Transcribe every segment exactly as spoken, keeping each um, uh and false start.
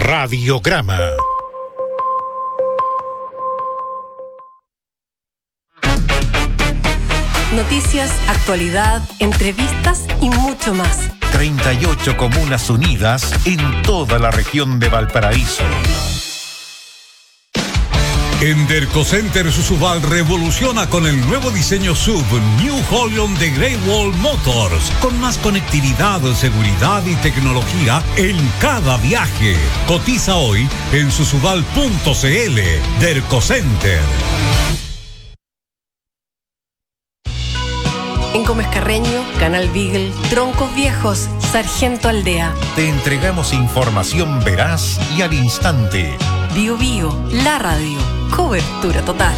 Radiograma. Noticias, actualidad, entrevistas y mucho más. treinta y ocho comunas unidas en toda la región de Valparaíso. En Dercocenter Susubal revoluciona con el nuevo diseño S U V New Holland de Great Wall Motors, con más conectividad, seguridad y tecnología en cada viaje. Cotiza hoy en susubal punto cl. Dercocenter. En Gómez Carreño, Canal Beagle, Troncos Viejos, Sargento Aldea. Te entregamos información veraz y al instante. Bio Bio, la radio. Cobertura total.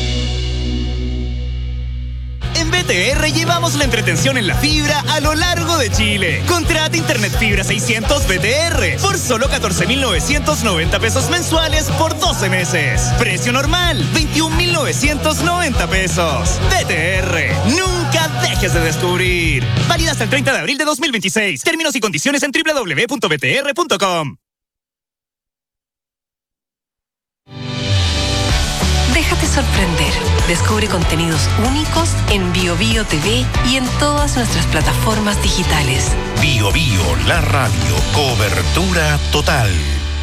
En B T R llevamos la entretención en la fibra a lo largo de Chile. Contrata Internet Fibra seiscientos B T R por solo catorce mil novecientos noventa pesos mensuales por doce meses. Precio normal, veintiún mil novecientos noventa pesos. B T R, nunca dejes de descubrir. Válida hasta el treinta de abril de dos mil veintiséis. Términos y condiciones en doble u doble u doble u punto b t r punto com. Déjate sorprender. Descubre contenidos únicos en Bio Bio T V y en todas nuestras plataformas digitales. Bio Bio, la radio. Cobertura total.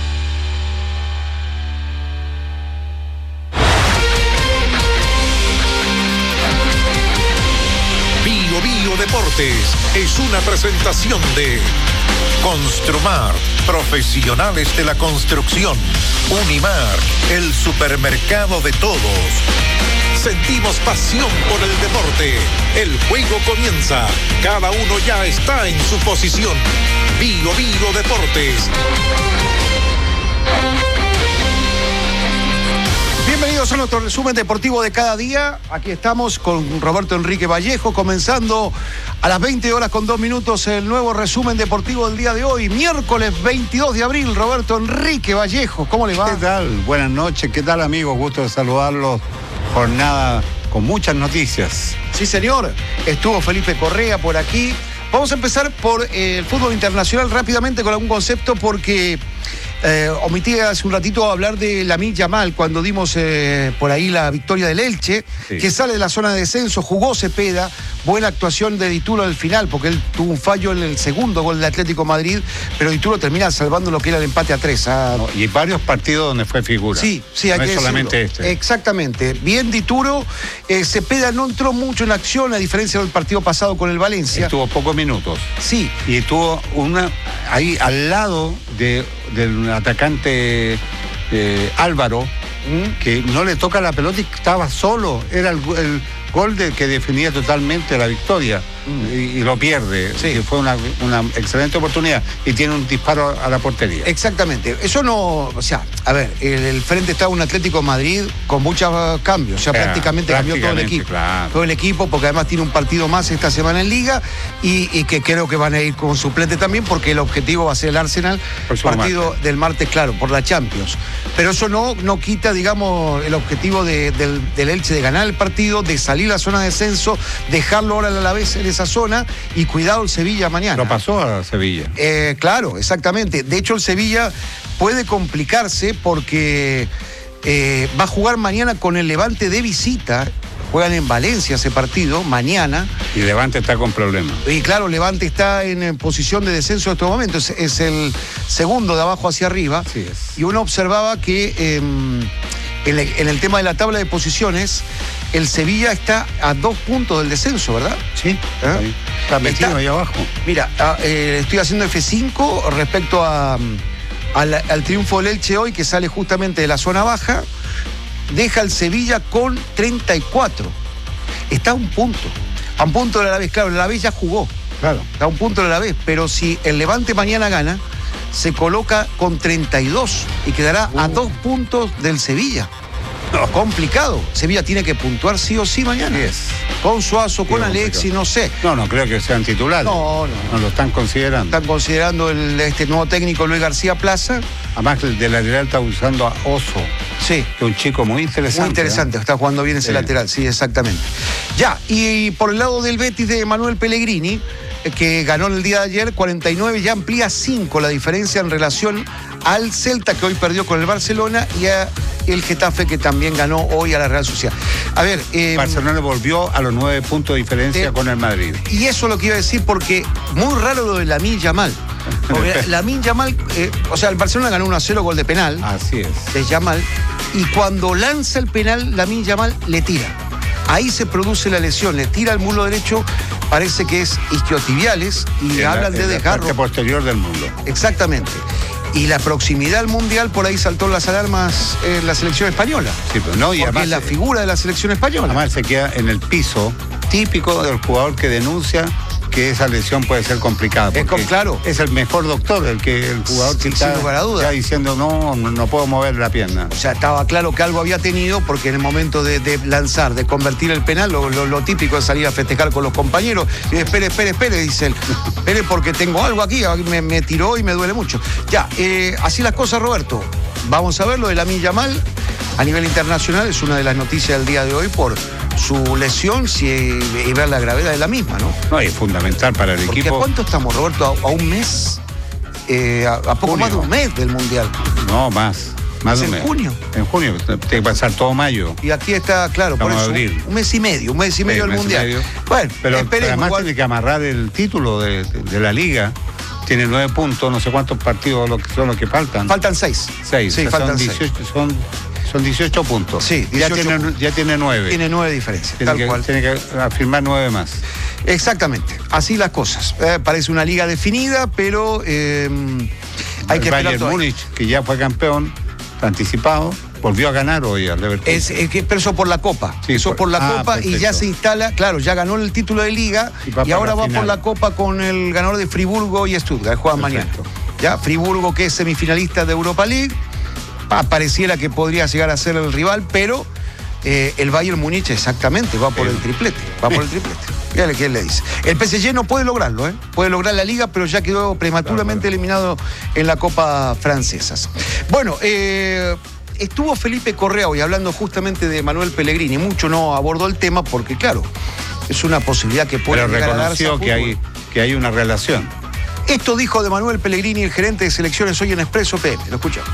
Bio Bio Deportes es una presentación de Construmar, profesionales de la construcción. Unimar, el supermercado de todos. Sentimos pasión por el deporte. El juego comienza. Cada uno ya está en su posición. Bio Bio Deportes. Bienvenidos a nuestro resumen deportivo de cada día. Aquí estamos con Roberto Enrique Vallejo, comenzando a las veinte horas con dos minutos el nuevo resumen deportivo del día de hoy, miércoles veintidós de abril. Roberto Enrique Vallejo, ¿cómo le va? ¿Qué tal? Buenas noches, ¿qué tal, amigos? Gusto de saludarlos. Jornada con muchas noticias. Sí, señor. Estuvo Felipe Correa por aquí. Vamos a empezar por eh, el fútbol internacional rápidamente con algún concepto porque... Eh, omití hace un ratito hablar de Lamine Yamal cuando dimos eh, por ahí la victoria del Elche, sí, que sale de la zona de descenso, jugó Cepeda, buena actuación de Dituro al final, porque él tuvo un fallo en el segundo gol del Atlético Madrid, pero Dituro termina salvando lo que era el empate a tres. ¿ah? No, y varios partidos donde fue figura. Sí, sí, hay no que es solamente decirlo. este. Exactamente. Bien Dituro, eh, Cepeda no entró mucho en acción, a diferencia del partido pasado con el Valencia. Estuvo pocos minutos. Sí. Y estuvo una ahí al lado de del atacante eh, Álvaro, ¿Mm? que no le toca la pelota y estaba solo. Era el, el gol de, que definía totalmente la victoria. Mm. Y, y lo pierde. Sí. Que fue una, una excelente oportunidad y tiene un disparo a la portería. Exactamente. Eso no, o sea, a ver, el, el frente está un Atlético Madrid con muchos cambios, o sea, Claro, prácticamente cambió todo el equipo. Claro. Todo el equipo, porque además tiene un partido más esta semana en Liga y, y que creo que van a ir con suplente también, porque el objetivo va a ser el Arsenal, partido martes. del martes, claro, por la Champions. Pero eso no, no quita, digamos, el objetivo de, del, del Elche de ganar el partido, de salir a la zona de descenso, dejarlo ahora a la vez en esa zona y cuidado el Sevilla mañana. Lo pasó a Sevilla. Eh, claro, exactamente. De hecho, el Sevilla puede complicarse porque eh, va a jugar mañana con el Levante de visita. Juegan en Valencia ese partido, mañana. Y Levante está con problemas. Y claro, Levante está en, en posición de descenso en estos momentos. Es, es el segundo de abajo hacia arriba. Así es. Y uno observaba que eh, en, el, en el tema de la tabla de posiciones, el Sevilla está a dos puntos del descenso, ¿verdad? Sí, ¿Eh? está metido Está, ahí abajo. Mira, eh, estoy haciendo F cinco respecto a, al, al triunfo del Elche hoy, que sale justamente de la zona baja. Deja el Sevilla con treinta y cuatro. Está a un punto. A un punto del Alavés. Claro, el Alavés ya jugó. Claro. Está a un punto del Alavés. Pero si el Levante mañana gana, se coloca con treinta y dos y quedará uh. a dos puntos del Sevilla. No. Complicado. Sevilla tiene que puntuar sí o sí mañana. Sí es. Con Suazo, con Alexis, no sé. No, no creo que sean titulares. No, no. No lo están considerando. Están considerando el, este nuevo técnico Luis García Plaza. Además, el de lateral está usando a Oso. Sí. Que es un chico muy interesante. Muy interesante, ¿eh? Está jugando bien ese sí. lateral, sí, exactamente. Ya, y por el lado del Betis de Manuel Pellegrini, que ganó el día de ayer, cuarenta y nueve, ya amplía cinco la diferencia en relación al Celta, que hoy perdió con el Barcelona, y a el Getafe, que también ganó hoy a la Real Sociedad. A ver... Eh, Barcelona volvió a los nueve puntos de diferencia eh, con el Madrid. Y eso es lo que iba a decir, porque muy raro lo de Lamine Yamal. Porque Lamine Yamal, eh, o sea, el Barcelona ganó uno a cero, gol de penal. Así es. De Yamal. Y cuando lanza el penal, Lamine Yamal le tira. Ahí se produce la lesión, le tira el muslo derecho, parece que es isquiotibiales, y en hablan la, de desgarro. La parte posterior del muslo. Exactamente. Y la proximidad al Mundial, por ahí saltó las alarmas en la selección española. Sí, pero no, y porque además, es la figura de la selección española. Además se queda en el piso, típico del jugador que denuncia que esa lesión puede ser complicada. Es con, claro. Es el mejor doctor, el que el jugador sí, que está, sin lugar a duda. está diciendo no, no puedo mover la pierna. O sea, estaba claro que algo había tenido, porque en el momento de, de lanzar, de convertir el penal, lo, lo, lo típico es salir a festejar con los compañeros. Y espere, espere, espere, dice él. Espere porque tengo algo aquí, me, me tiró y me duele mucho. Ya, eh, así las cosas, Roberto. Vamos a ver lo de Lamine Yamal. A nivel internacional es una de las noticias del día de hoy por su lesión si, y ver la gravedad de la misma, ¿no? No, es fundamental para el Porque equipo. ¿a cuánto estamos, Roberto? ¿A, a un mes? Eh, a, a poco junio. más de un mes del Mundial. No, más. Más de un en mes. junio. En junio, tiene que pasar todo mayo. Y aquí está, claro, Vamos por eso, a abrir. un mes y medio, un mes y medio Sí, del mes y Mundial. medio. Bueno, pero, esperemos. pero además igual. tiene que amarrar el título de, de, de la liga. Tiene nueve puntos, no sé cuántos partidos lo que son los que faltan. Faltan seis. Seis. Sí, o sea, faltan son dieciocho, seis. Son, son dieciocho puntos. Sí, ya, dieciocho tiene, ya tiene nueve. Tiene nueve diferencias, Tiene tal que, cual. Tiene que afirmar nueve más. Exactamente, así las cosas. Eh, parece una liga definida, pero eh, hay el que Bayern esperar Múnich, que ya fue campeón anticipado, volvió a ganar hoy al Leverkusen. Es, es que pero eso por la Copa. Sí, eso por- por la ah, Copa perfecto. y ya se instala, claro, ya ganó el título de Liga Y y, va para ahora la va final. por la Copa con el ganador de Friburgo y Stuttgart, juegan mañana. Perfecto. Ya, Friburgo, que es semifinalista de Europa League, pa, pareciera que podría llegar a ser el rival, pero eh, el Bayern Múnich exactamente va por Sí. el triplete, va por el triplete. Fíjale qué le dice. El P S G no puede lograrlo, ¿eh? Puede lograr la Liga, pero ya quedó prematuramente Claro, eliminado en la Copa Francesa. Bueno, eh, estuvo Felipe Correa hoy hablando justamente de Manuel Pellegrini. Mucho no abordó el tema porque, claro, es una posibilidad que puede Pero llegar a darse reconoció a que hay, fútbol. que hay una relación. Esto dijo de Manuel Pellegrini, el gerente de selecciones, hoy en Expreso P M. Lo escuchamos.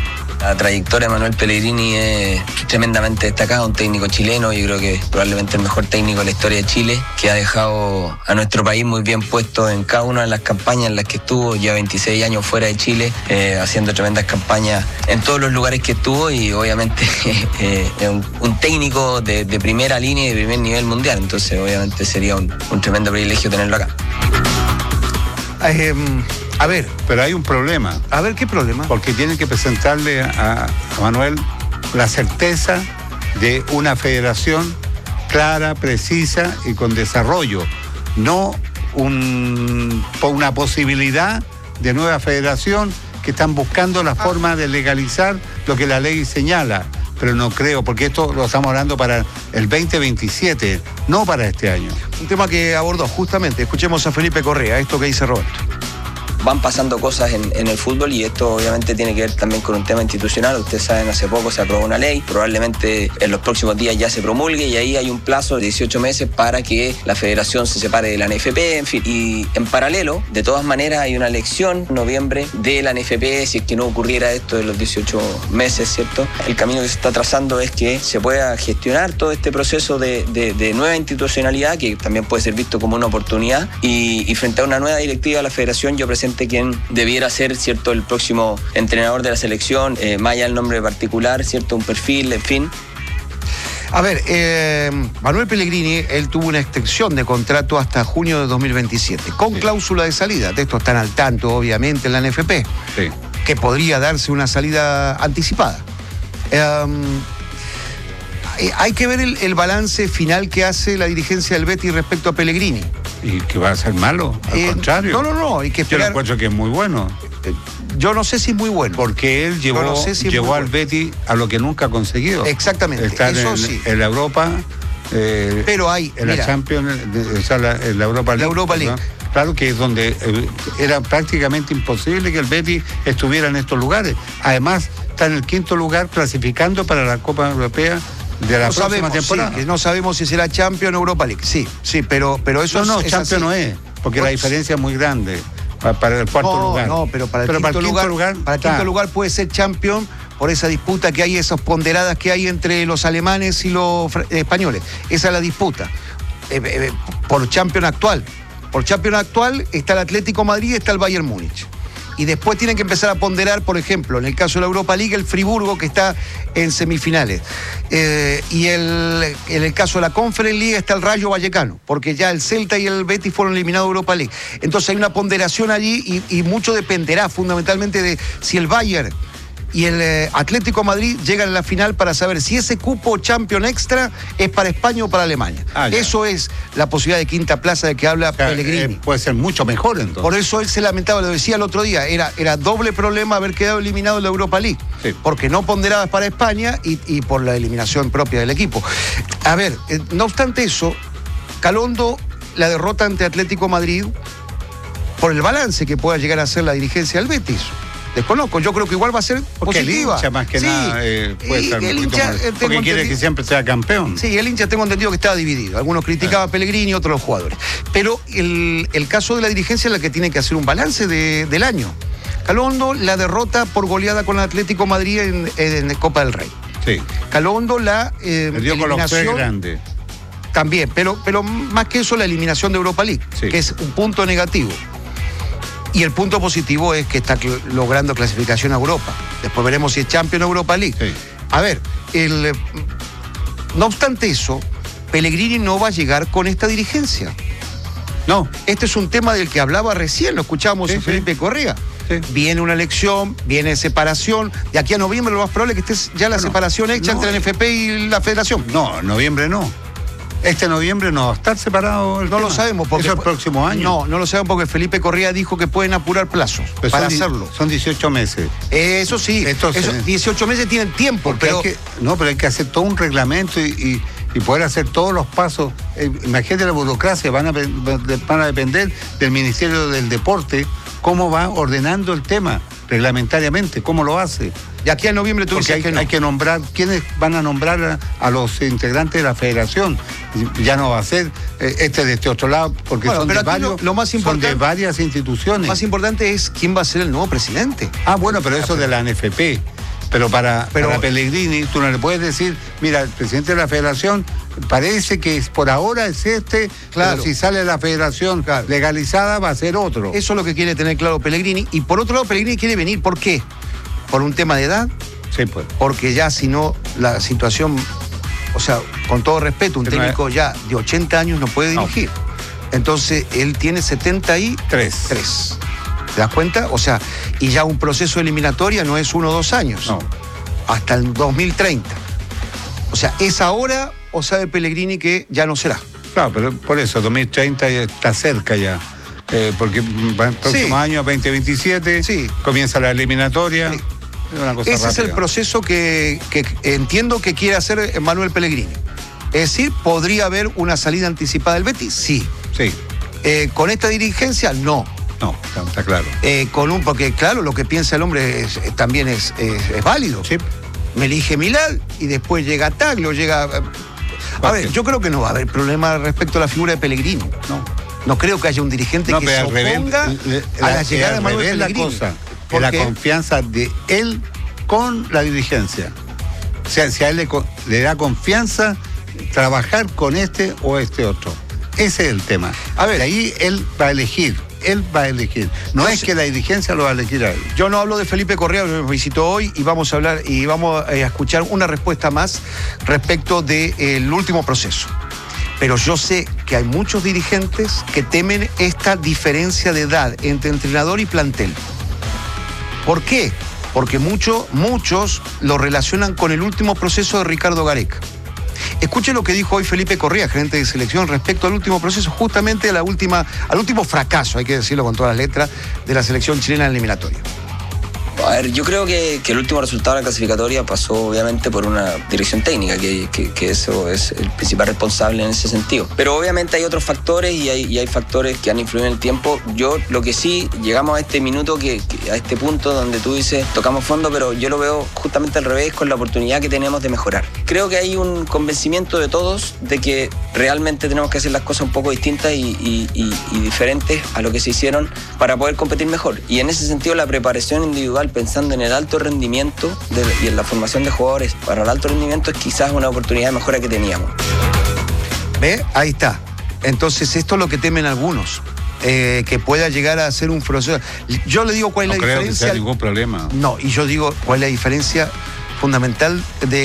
La trayectoria de Manuel Pellegrini es tremendamente destacada, un técnico chileno, yo creo que probablemente el mejor técnico de la historia de Chile, que ha dejado a nuestro país muy bien puesto en cada una de las campañas en las que estuvo, ya veintiséis años fuera de Chile, eh, haciendo tremendas campañas en todos los lugares que estuvo y obviamente eh, es un, un técnico de, de primera línea y de primer nivel mundial, entonces obviamente sería un, un tremendo privilegio tenerlo acá. Eh, a ver, Pero hay un problema, a ver, ¿qué problema? porque tienen que presentarle a, a Manuel la certeza de una federación clara, precisa y con desarrollo, no un, una posibilidad de nueva federación que están buscando la forma de legalizar lo que la ley señala, pero no creo, porque esto lo estamos hablando para el veinte veintisiete, no para este año. Un tema que abordó justamente. Escuchemos a Felipe Correa, esto que dice Roberto. Van pasando cosas en, en el fútbol y esto obviamente tiene que ver también con un tema institucional. Ustedes saben, hace poco se aprobó una ley, probablemente en los próximos días ya se promulgue y ahí hay un plazo de dieciocho meses para que la federación se separe de la N F P, en fin. Y en paralelo, de todas maneras, hay una elección en noviembre de la N F P, si es que no ocurriera esto de los dieciocho meses, ¿cierto? El camino que se está trazando es que se pueda gestionar todo este proceso de, de, de nueva institucionalidad, que también puede ser visto como una oportunidad, y, y frente a una nueva directiva de la federación, yo presento quien debiera ser, ¿cierto?, el próximo entrenador de la selección, eh, más allá del nombre particular, ¿cierto?, un perfil, en fin. A ver, eh, Manuel Pellegrini, él tuvo una extensión de contrato hasta junio de dos mil veintisiete, con Sí. cláusula de salida. De esto están al tanto, obviamente, en la N F P, Sí. que podría darse una salida anticipada. Eh, hay que ver el, el balance final que hace la dirigencia del Betis respecto a Pellegrini. ¿Y que va a ser malo? Al Eh, contrario. No, no, no, hay que Yo lo esperar. encuentro que es muy bueno. Eh, Yo no sé si es muy bueno. Porque él llevó, no sé si es llevó muy al bueno. Betis a lo que nunca ha conseguido. Exactamente, Estar eso en, sí. en la Europa, eh, Pero hay, en la mira, Champions, de- o sea, la, en la Europa League. Europa League. ¿no? Claro que es donde eh, era prácticamente imposible que el Betis estuviera en estos lugares. Además, está en el quinto lugar clasificando para la Copa Europea de la no próxima sabemos, temporada. sí, que no sabemos si será Champions o Europa League. Sí, sí, pero, pero eso no, no, es, es Champions así. no es, porque Pues- la diferencia es muy grande. Para, para el cuarto no, lugar. No, pero para el, pero quinto, para el lugar, quinto lugar, para el quinto lugar puede ser champion por esa disputa que hay, esas ponderadas que hay entre los alemanes y los eh, españoles. Esa es la disputa. Eh, eh, por champion actual. Por champion actual está el Atlético Madrid y está el Bayern Múnich. Y después tienen que empezar a ponderar, por ejemplo, en el caso de la Europa League, el Friburgo, que está en semifinales. Eh, y el, en el caso de la Conference League está el Rayo Vallecano, porque ya el Celta y el Betis fueron eliminados de Europa League. Entonces hay una ponderación allí y, y mucho dependerá fundamentalmente de si el Bayern y el eh, Atlético Madrid llegan a la final para saber si ese cupo Champion Extra es para España o para Alemania. Ah, eso es la posibilidad de quinta plaza de que habla, o sea, Pellegrini. Eh, puede ser mucho mejor entonces. Por eso él se lamentaba, lo decía el otro día, era, era doble problema haber quedado eliminado de la Europa League, sí. Porque no ponderabas para España y, y por la eliminación propia del equipo. A ver, eh, no obstante eso, Calondo la derrota ante Atlético Madrid por el balance que pueda llegar a hacer la dirigencia del Betis. Desconozco, yo creo que igual va a ser porque positiva. El hincha más que sí, nada eh, puede estar el hincha, más, porque quiere que siempre sea campeón. Sí, el hincha tengo entendido que estaba dividido. Algunos criticaban a Pellegrini, otros los jugadores. Pero el, el caso de la dirigencia es la que tiene que hacer un balance de, del año. Calondo la derrota por goleada con el Atlético Madrid en, en Copa del Rey. Sí. Calondo la eh, perdió con los tres grandes. También, pero, pero más que eso la eliminación de Europa League, sí. Que es un punto negativo. Y el punto positivo es que está cl- logrando clasificación a Europa. Después veremos si es Champions o Europa League. Sí. A ver, el, no obstante eso, Pellegrini no va a llegar con esta dirigencia. No. Este es un tema del que hablaba recién, lo escuchábamos sí, en Felipe sí. Correa. Sí. Viene una elección, viene separación. De aquí a noviembre lo más probable es que esté ya la bueno, separación hecha no, entre la N F P y la Federación. No, noviembre no. Este noviembre no va a estar separado el No tema. lo sabemos porque... Eso el próximo año. No, no lo sabemos porque Felipe Correa dijo que pueden apurar plazos pero para son, hacerlo. Son dieciocho meses. Eh, eso sí, Entonces, eso, dieciocho meses tienen tiempo, pero... Hay que, no, pero hay que hacer todo un reglamento y, y, y poder hacer todos los pasos. Eh, imagínate la burocracia, van a, van a depender del Ministerio del Deporte, cómo va ordenando el tema reglamentariamente, cómo lo hace. Y aquí en noviembre tú Porque dices hay que no. hay que nombrar, ¿quiénes van a nombrar a, a los integrantes de la federación? Ya no va a ser eh, este de este otro lado, porque bueno, son, de varios, lo, lo más son de varias instituciones. Lo más importante es quién va a ser el nuevo presidente. Ah, bueno, pero eso de la N F P. Pero para, pero para Pellegrini, tú no le puedes decir, mira, el presidente de la federación parece que es, por ahora es este, claro. Pero si sale la federación claro. legalizada va a ser otro. Eso es lo que quiere tener claro Pellegrini. Y por otro lado, Pellegrini quiere venir. ¿Por qué? ¿Por un tema de edad? Sí, pues. Porque ya si no, la situación, o sea, con todo respeto, un pero técnico no es... ya de ochenta años no puede dirigir. No. Entonces, él tiene setenta y tres. ¿Te das cuenta? O sea, y ya un proceso eliminatoria no es uno o dos años. No. Hasta el dos mil treinta. O sea, ¿es ahora o sabe Pellegrini que ya no será? Claro, pero por eso, dos mil treinta ya está cerca ya. Eh, porque el próximo sí. año, veinte veintisiete, sí. comienza la eliminatoria. Sí. Una cosa Ese rápida. Es el proceso que, que entiendo que quiere hacer Manuel Pellegrini. Es decir, ¿podría haber una salida anticipada del Betis? Sí. Sí. Eh, ¿Con esta dirigencia? No. No, está claro. Eh, con un, porque claro, lo que piensa el hombre es, es, también es, es, es válido. Sí. Me elige Milán y después llega Taglio, llega... A ver, yo creo que no va a haber problema respecto a la figura de Pellegrini. No. No creo que haya un dirigente no, que se oponga revés, la, a la llegada de Manuel Pellegrini. La cosa, porque... la confianza de él con la dirigencia. O sea, si a él le, le da confianza trabajar con este o este otro. Ese es el tema. A ver, de ahí él va a elegir. Él va a elegir. No Entonces, es que la dirigencia lo va a elegir a él. Yo no hablo de Felipe Correa, me visitó hoy y vamos a hablar y vamos a escuchar una respuesta más respecto del de, último proceso. Pero yo sé que hay muchos dirigentes que temen esta diferencia de edad entre entrenador y plantel. ¿Por qué? Porque mucho, muchos lo relacionan con el último proceso de Ricardo Gareca. Escuche lo que dijo hoy Felipe Correa, gerente de selección, respecto al último proceso, justamente a la última, al último fracaso, hay que decirlo con todas las letras, de la selección chilena en la eliminatoria. A ver, yo creo que, que el último resultado de la clasificatoria pasó obviamente por una dirección técnica, que, que, que eso es el principal responsable en ese sentido. Pero obviamente hay otros factores y hay, y hay factores que han influido en el tiempo. Yo lo que sí, llegamos a este minuto, que, que a este punto donde tú dices, tocamos fondo, pero yo lo veo justamente al revés, con la oportunidad que tenemos de mejorar. Creo que hay un convencimiento de todos de que realmente tenemos que hacer las cosas un poco distintas y, y, y, y diferentes a lo que se hicieron para poder competir mejor. Y en ese sentido la preparación individual, pensando en el alto rendimiento de, y en la formación de jugadores para el alto rendimiento, es quizás una oportunidad de mejora que teníamos. ¿Ve? Ahí está. Entonces esto es lo que temen algunos. Eh, que pueda llegar a ser un proceso. Yo le digo cuál es no la creo diferencia. Que sea ningún problema. No, y yo digo cuál es la diferencia fundamental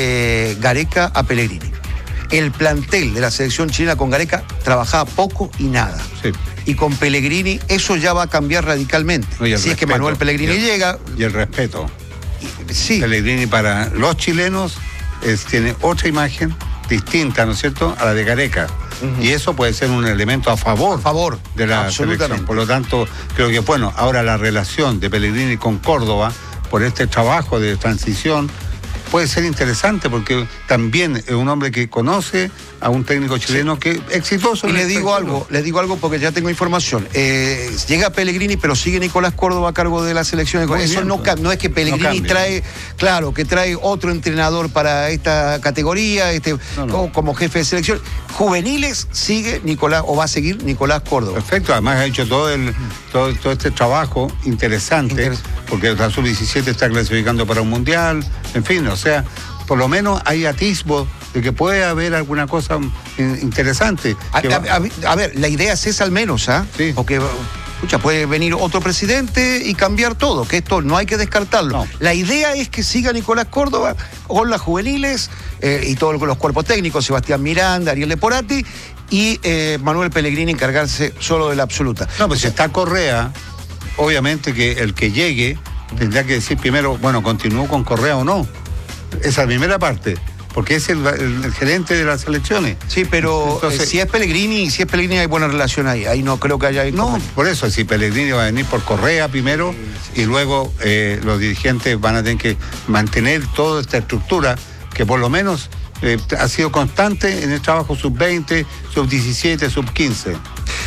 de Gareca a Pellegrini. El plantel de la selección chilena con Gareca trabajaba poco y nada. Sí. Y con Pellegrini eso ya va a cambiar radicalmente. No, si respeto, es que Manuel Pellegrini y el, llega. Y el respeto. Y, sí. Pellegrini para los chilenos es, tiene otra imagen distinta, ¿no es cierto?, a la de Gareca. Uh-huh. Y eso puede ser un elemento a favor, a favor de la selección. Por lo tanto, creo que, bueno, ahora la relación de Pellegrini con Córdoba, por este trabajo de transición, puede ser interesante, porque también es un hombre que conoce a un técnico chileno, sí, que es exitoso. Y le digo algo, le digo algo porque ya tengo información. Eh, llega Pellegrini, pero sigue Nicolás Córdoba a cargo de la selección. Muy Eso bien, no, no es que Pellegrini no trae, claro, que trae otro entrenador para esta categoría, este, no, no. como jefe de selección. Juveniles sigue Nicolás, o va a seguir Nicolás Córdoba. Perfecto, además ha hecho todo el todo, todo este trabajo interesante, Interes- porque la sub diecisiete está clasificando para un mundial, en fin, o sea, por lo menos hay atisbo de que puede haber alguna cosa interesante. A, a, a, a ver, la idea es esa al menos, ¿ah? ¿eh? Sí. Porque, escucha, puede venir otro presidente y cambiar todo, que esto no hay que descartarlo. No. La idea es que siga Nicolás Córdoba con las juveniles eh, y todos los cuerpos técnicos, Sebastián Miranda, Ariel Leporati y eh, Manuel Pellegrini encargarse solo de la absoluta. No, pues si está Correa, obviamente que el que llegue tendrá que decir primero, bueno, ¿continúo con Correa o no? Esa primera parte, porque es el, el, el gerente de las selecciones. Sí, pero Entonces, eh, si es Pellegrini, si es Pellegrini hay buena relación ahí. Ahí no creo que haya... No, como... por eso, si Pellegrini va a venir por Correa primero, sí, sí, y luego eh, los dirigentes van a tener que mantener toda esta estructura que por lo menos eh, ha sido constante en el trabajo sub veinte, sub diecisiete, sub quince.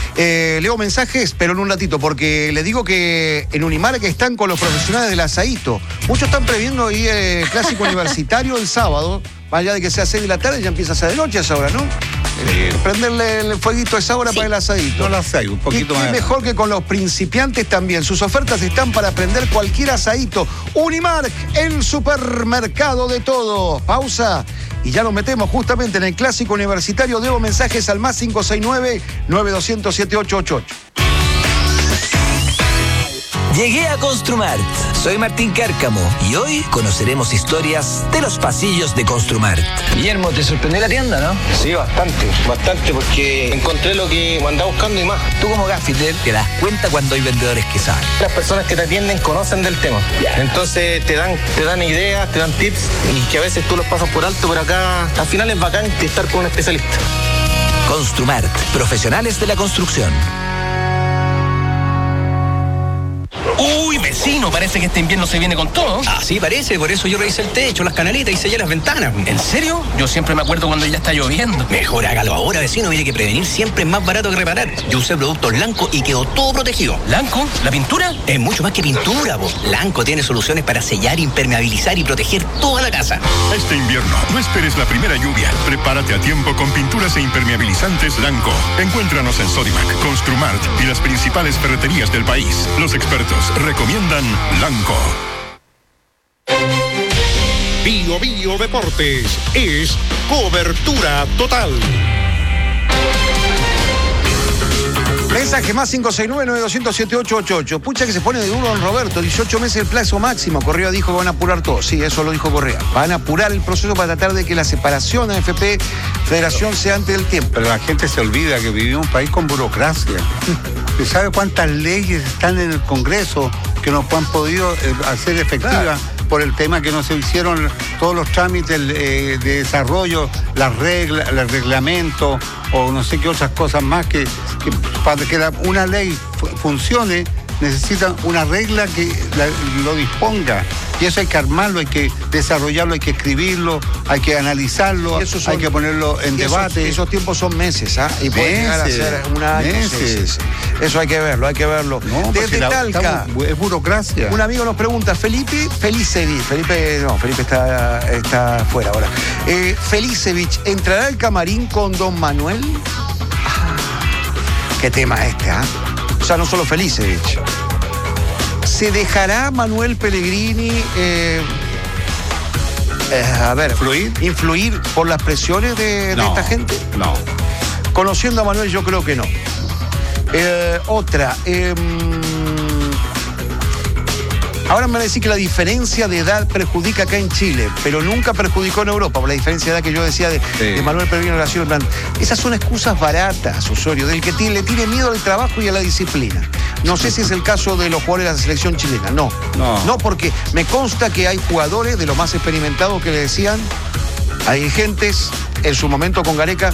Eh, leo mensajes, pero en un ratito, porque le digo que en Unimar que están con los profesionales del asadito. Muchos están previendo ahí el clásico universitario el sábado, más allá de que sea seis de la tarde, ya empieza a ser de noche a esa hora, ¿no? Sí. Prenderle el fueguito a esa hora, sí, para el asadito. No las hay, un poquito y, más. Y mejor que con los principiantes también. Sus ofertas están para prender cualquier asadito. Unimark, el supermercado de todo. Pausa. Y ya nos metemos justamente en el clásico universitario. Debo mensajes al más cinco seis nueve, nueve dos cero cero, siete ocho ocho ocho. Llegué a Construmart. Soy Martín Cárcamo y hoy conoceremos historias de los pasillos de Construmart. Guillermo, ¿te sorprendió la tienda, no? Sí, bastante, bastante, porque encontré lo que andaba buscando y más. Tú como gaffiter te das cuenta cuando hay vendedores que saben. Las personas que te atienden conocen del tema. Entonces te dan, te dan ideas, te dan tips y que a veces tú los pasas por alto, pero acá al final es bacán estar con un especialista. Construmart, profesionales de la construcción. Uy, vecino, parece que este invierno se viene con todo. Ah, sí, parece, por eso yo revisé el techo, las canaletas y sellé las ventanas. ¿En serio? Yo siempre me acuerdo cuando ya está lloviendo. Mejor hágalo ahora, vecino, mire que prevenir siempre es más barato que reparar. Yo usé productos Lanco y quedó todo protegido. ¿Lanco? ¿La pintura? Es mucho más que pintura, vos. Lanco tiene soluciones para sellar, impermeabilizar y proteger toda la casa. Este invierno, no esperes la primera lluvia. Prepárate a tiempo con pinturas e impermeabilizantes Lanco. Encuéntranos en Sodimac, Construmart y las principales ferreterías del país. Los expertos recomiendan Lanco. Bio Bio Deportes es cobertura total. Mensaje más cinco seis nueve, nueve dos cero cero, siete ocho ocho ocho. Pucha que se pone de duro don Roberto. dieciocho meses el plazo máximo. Correa dijo que van a apurar todo. Sí, eso lo dijo Correa. Van a apurar el proceso para tratar de que la separación A F P Federación sea antes del tiempo. Pero la gente se olvida que vivimos un país con burocracia. ¿Usted sabe cuántas leyes están en el Congreso que no han podido eh, hacer efectivas? Claro. Por el tema que no se hicieron todos los trámites eh, de desarrollo, las reglas, el reglamento o no sé qué otras cosas más que, que para que la, una ley fu- funcione necesitan una regla que la, lo disponga. Y eso hay que armarlo, hay que desarrollarlo, hay que escribirlo, hay que analizarlo, son, hay que ponerlo en debate. Esos, esos tiempos son meses, ¿ah? Y puede llegar a ser un año. Meses. Sí, sí, sí. Eso hay que verlo, hay que verlo. No, desde la, Talca. Estamos, es burocracia. Un amigo nos pregunta, Felipe Felicevich. Felipe, no, Felipe está, está fuera ahora. Eh, Felicevich, ¿entrará al camarín con Don Manuel? Ah, qué tema este, ¿ah? ¿eh? O sea, no solo Felicevich. ¿Se dejará Manuel Pellegrini eh, eh, a ver, ¿Influir? influir por las presiones de, no, de esta gente? No. Conociendo a Manuel, yo creo que no. Eh, otra. Eh, ahora me van a decir que la diferencia de edad perjudica acá en Chile, pero nunca perjudicó en Europa, por la diferencia de edad que yo decía de, sí. de Manuel Pellegrini en relación al plan. Esas son excusas baratas, Osorio, del que tiene, le tiene miedo al trabajo y a la disciplina. No sé si es el caso de los jugadores de la selección chilena, no. No, no porque me consta que hay jugadores de los más experimentados que le decían a dirigentes, en su momento con Gareca,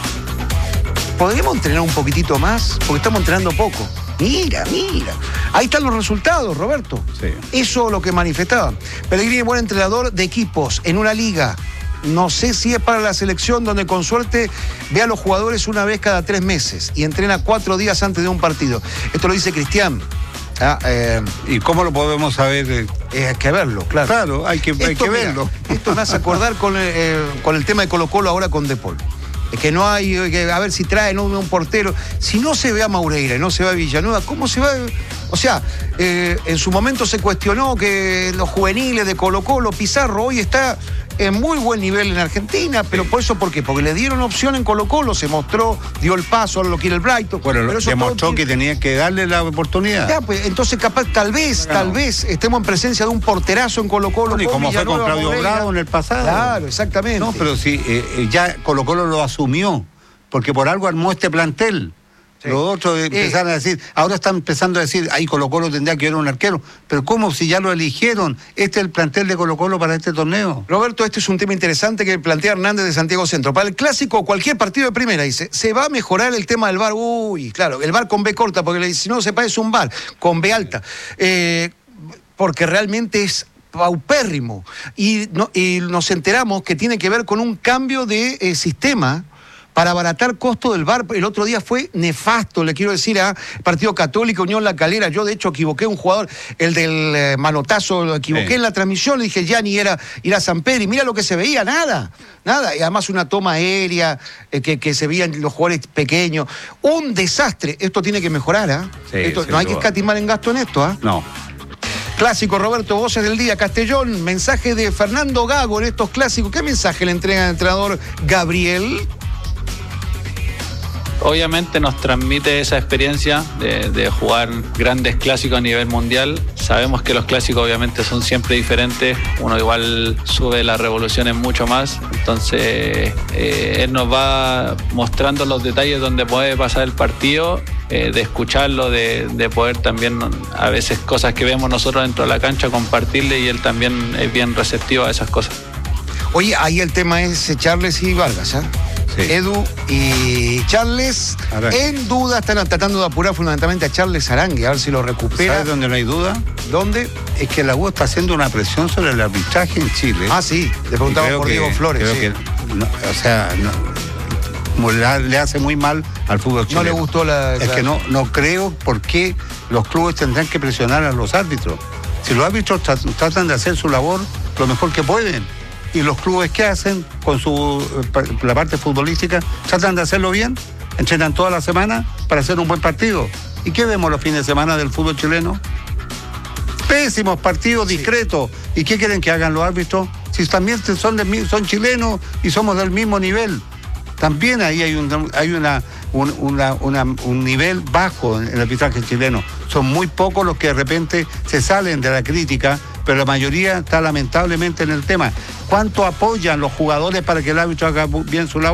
¿podríamos entrenar un poquitito más? Porque estamos entrenando poco. Mira, mira. Ahí están los resultados, Roberto. Sí. Eso es lo que manifestaban. Pellegrini es buen entrenador de equipos en una liga. No sé si es para la selección donde con suerte ve a los jugadores una vez cada tres meses y entrena cuatro días antes de un partido. Esto lo dice Cristian. Ah, eh, ¿Y cómo lo podemos saber? Eh, hay que verlo, claro. Claro, hay que, esto, hay que mira, verlo. Esto me hace acordar con, eh, con el tema de Colo-Colo ahora con De Paul. Es que no hay, que a ver si traen un, un portero. Si no se ve a Maureira y no se ve a Villanueva, ¿cómo se va? O sea, eh, en su momento se cuestionó que los juveniles de Colo-Colo, Pizarro hoy está en muy buen nivel en Argentina, pero por eso, ¿por qué? Porque le dieron opción en Colo-Colo, se mostró, dio el paso, ahora lo quiere el Brighton. Bueno, pero eso demostró todo... que tenía que darle la oportunidad. Ya, pues, entonces capaz, tal vez, no. tal vez estemos en presencia de un porterazo en Colo-Colo. Bueno, y como fue con Claudio Bravo en el pasado. Claro, exactamente. No, pero sí, eh, ya Colo-Colo lo asumió, porque por algo armó este plantel. Sí. Los otros empezaron eh, a decir, ahora están empezando a decir, ahí Colo-Colo tendría que ir a un arquero. Pero ¿cómo si ya lo eligieron? Este es el plantel de Colo-Colo para este torneo. Roberto, este es un tema interesante que plantea Hernández de Santiago Centro. Para el clásico, cualquier partido de primera, dice, ¿se va a mejorar el tema del V A R? Uy, claro, el V A R con B corta, porque le dice, si no, se parece un V A R, con B alta. Eh, porque realmente es paupérrimo. Y, no, y nos enteramos que tiene que ver con un cambio de eh, sistema para abaratar costo del V A R. El otro día fue nefasto, le quiero decir, a Partido Católico, Unión La Calera. Yo, de hecho, equivoqué un jugador, el del eh, manotazo, lo equivoqué sí. en la transmisión, le dije, ya ni era ir a San Pedro, y mira lo que se veía, nada, nada. Y además una toma aérea, eh, que, que se veían los jugadores pequeños. Un desastre. Esto tiene que mejorar, ¿ah? ¿eh? Sí, no hay que escatimar en gasto en esto, ¿ah? ¿eh? No. Clásico, Roberto, voces del día, Castellón, mensaje de Fernando Gago en estos clásicos. ¿Qué mensaje le entrega al entrenador Gabriel? Obviamente nos transmite esa experiencia de, de jugar grandes clásicos a nivel mundial. Sabemos que los clásicos obviamente son siempre diferentes. Uno igual sube las revoluciones mucho más. Entonces eh, él nos va mostrando los detalles donde puede pasar el partido, eh, de escucharlo, de, de poder también a veces cosas que vemos nosotros dentro de la cancha compartirle, y él también es bien receptivo a esas cosas. Oye, ahí el tema es Charles y Vargas, ¿eh? Sí. Edu y Charles Arangue. En duda, están tratando de apurar fundamentalmente a Charles Arangue, a ver si lo recupera. ¿Sabes dónde no hay duda? ¿Dónde? Es que la U está haciendo una presión sobre el arbitraje en Chile. Ah, sí, le preguntaba por que, Diego Flores. Creo sí. que, no, o sea, no, le hace muy mal al fútbol chileno. No le gustó la... Es claro. que no, no creo por qué los clubes tendrán que presionar a los árbitros. Si los árbitros tratan de hacer su labor lo mejor que pueden, y los clubes, ¿qué hacen con su la parte futbolística? Tratan de hacerlo bien, entrenan toda la semana para hacer un buen partido. ¿Y qué vemos los fines de semana del fútbol chileno? Pésimos partidos, sí. discretos. ¿Y qué quieren que hagan los árbitros? Si también son, de, son chilenos y somos del mismo nivel. También ahí hay un, hay una, un, una, una, un nivel bajo en el arbitraje chileno. Son muy pocos los que de repente se salen de la crítica, pero la mayoría está lamentablemente en el tema. ¿Cuánto apoyan los jugadores para que el árbitro haga bien su labor?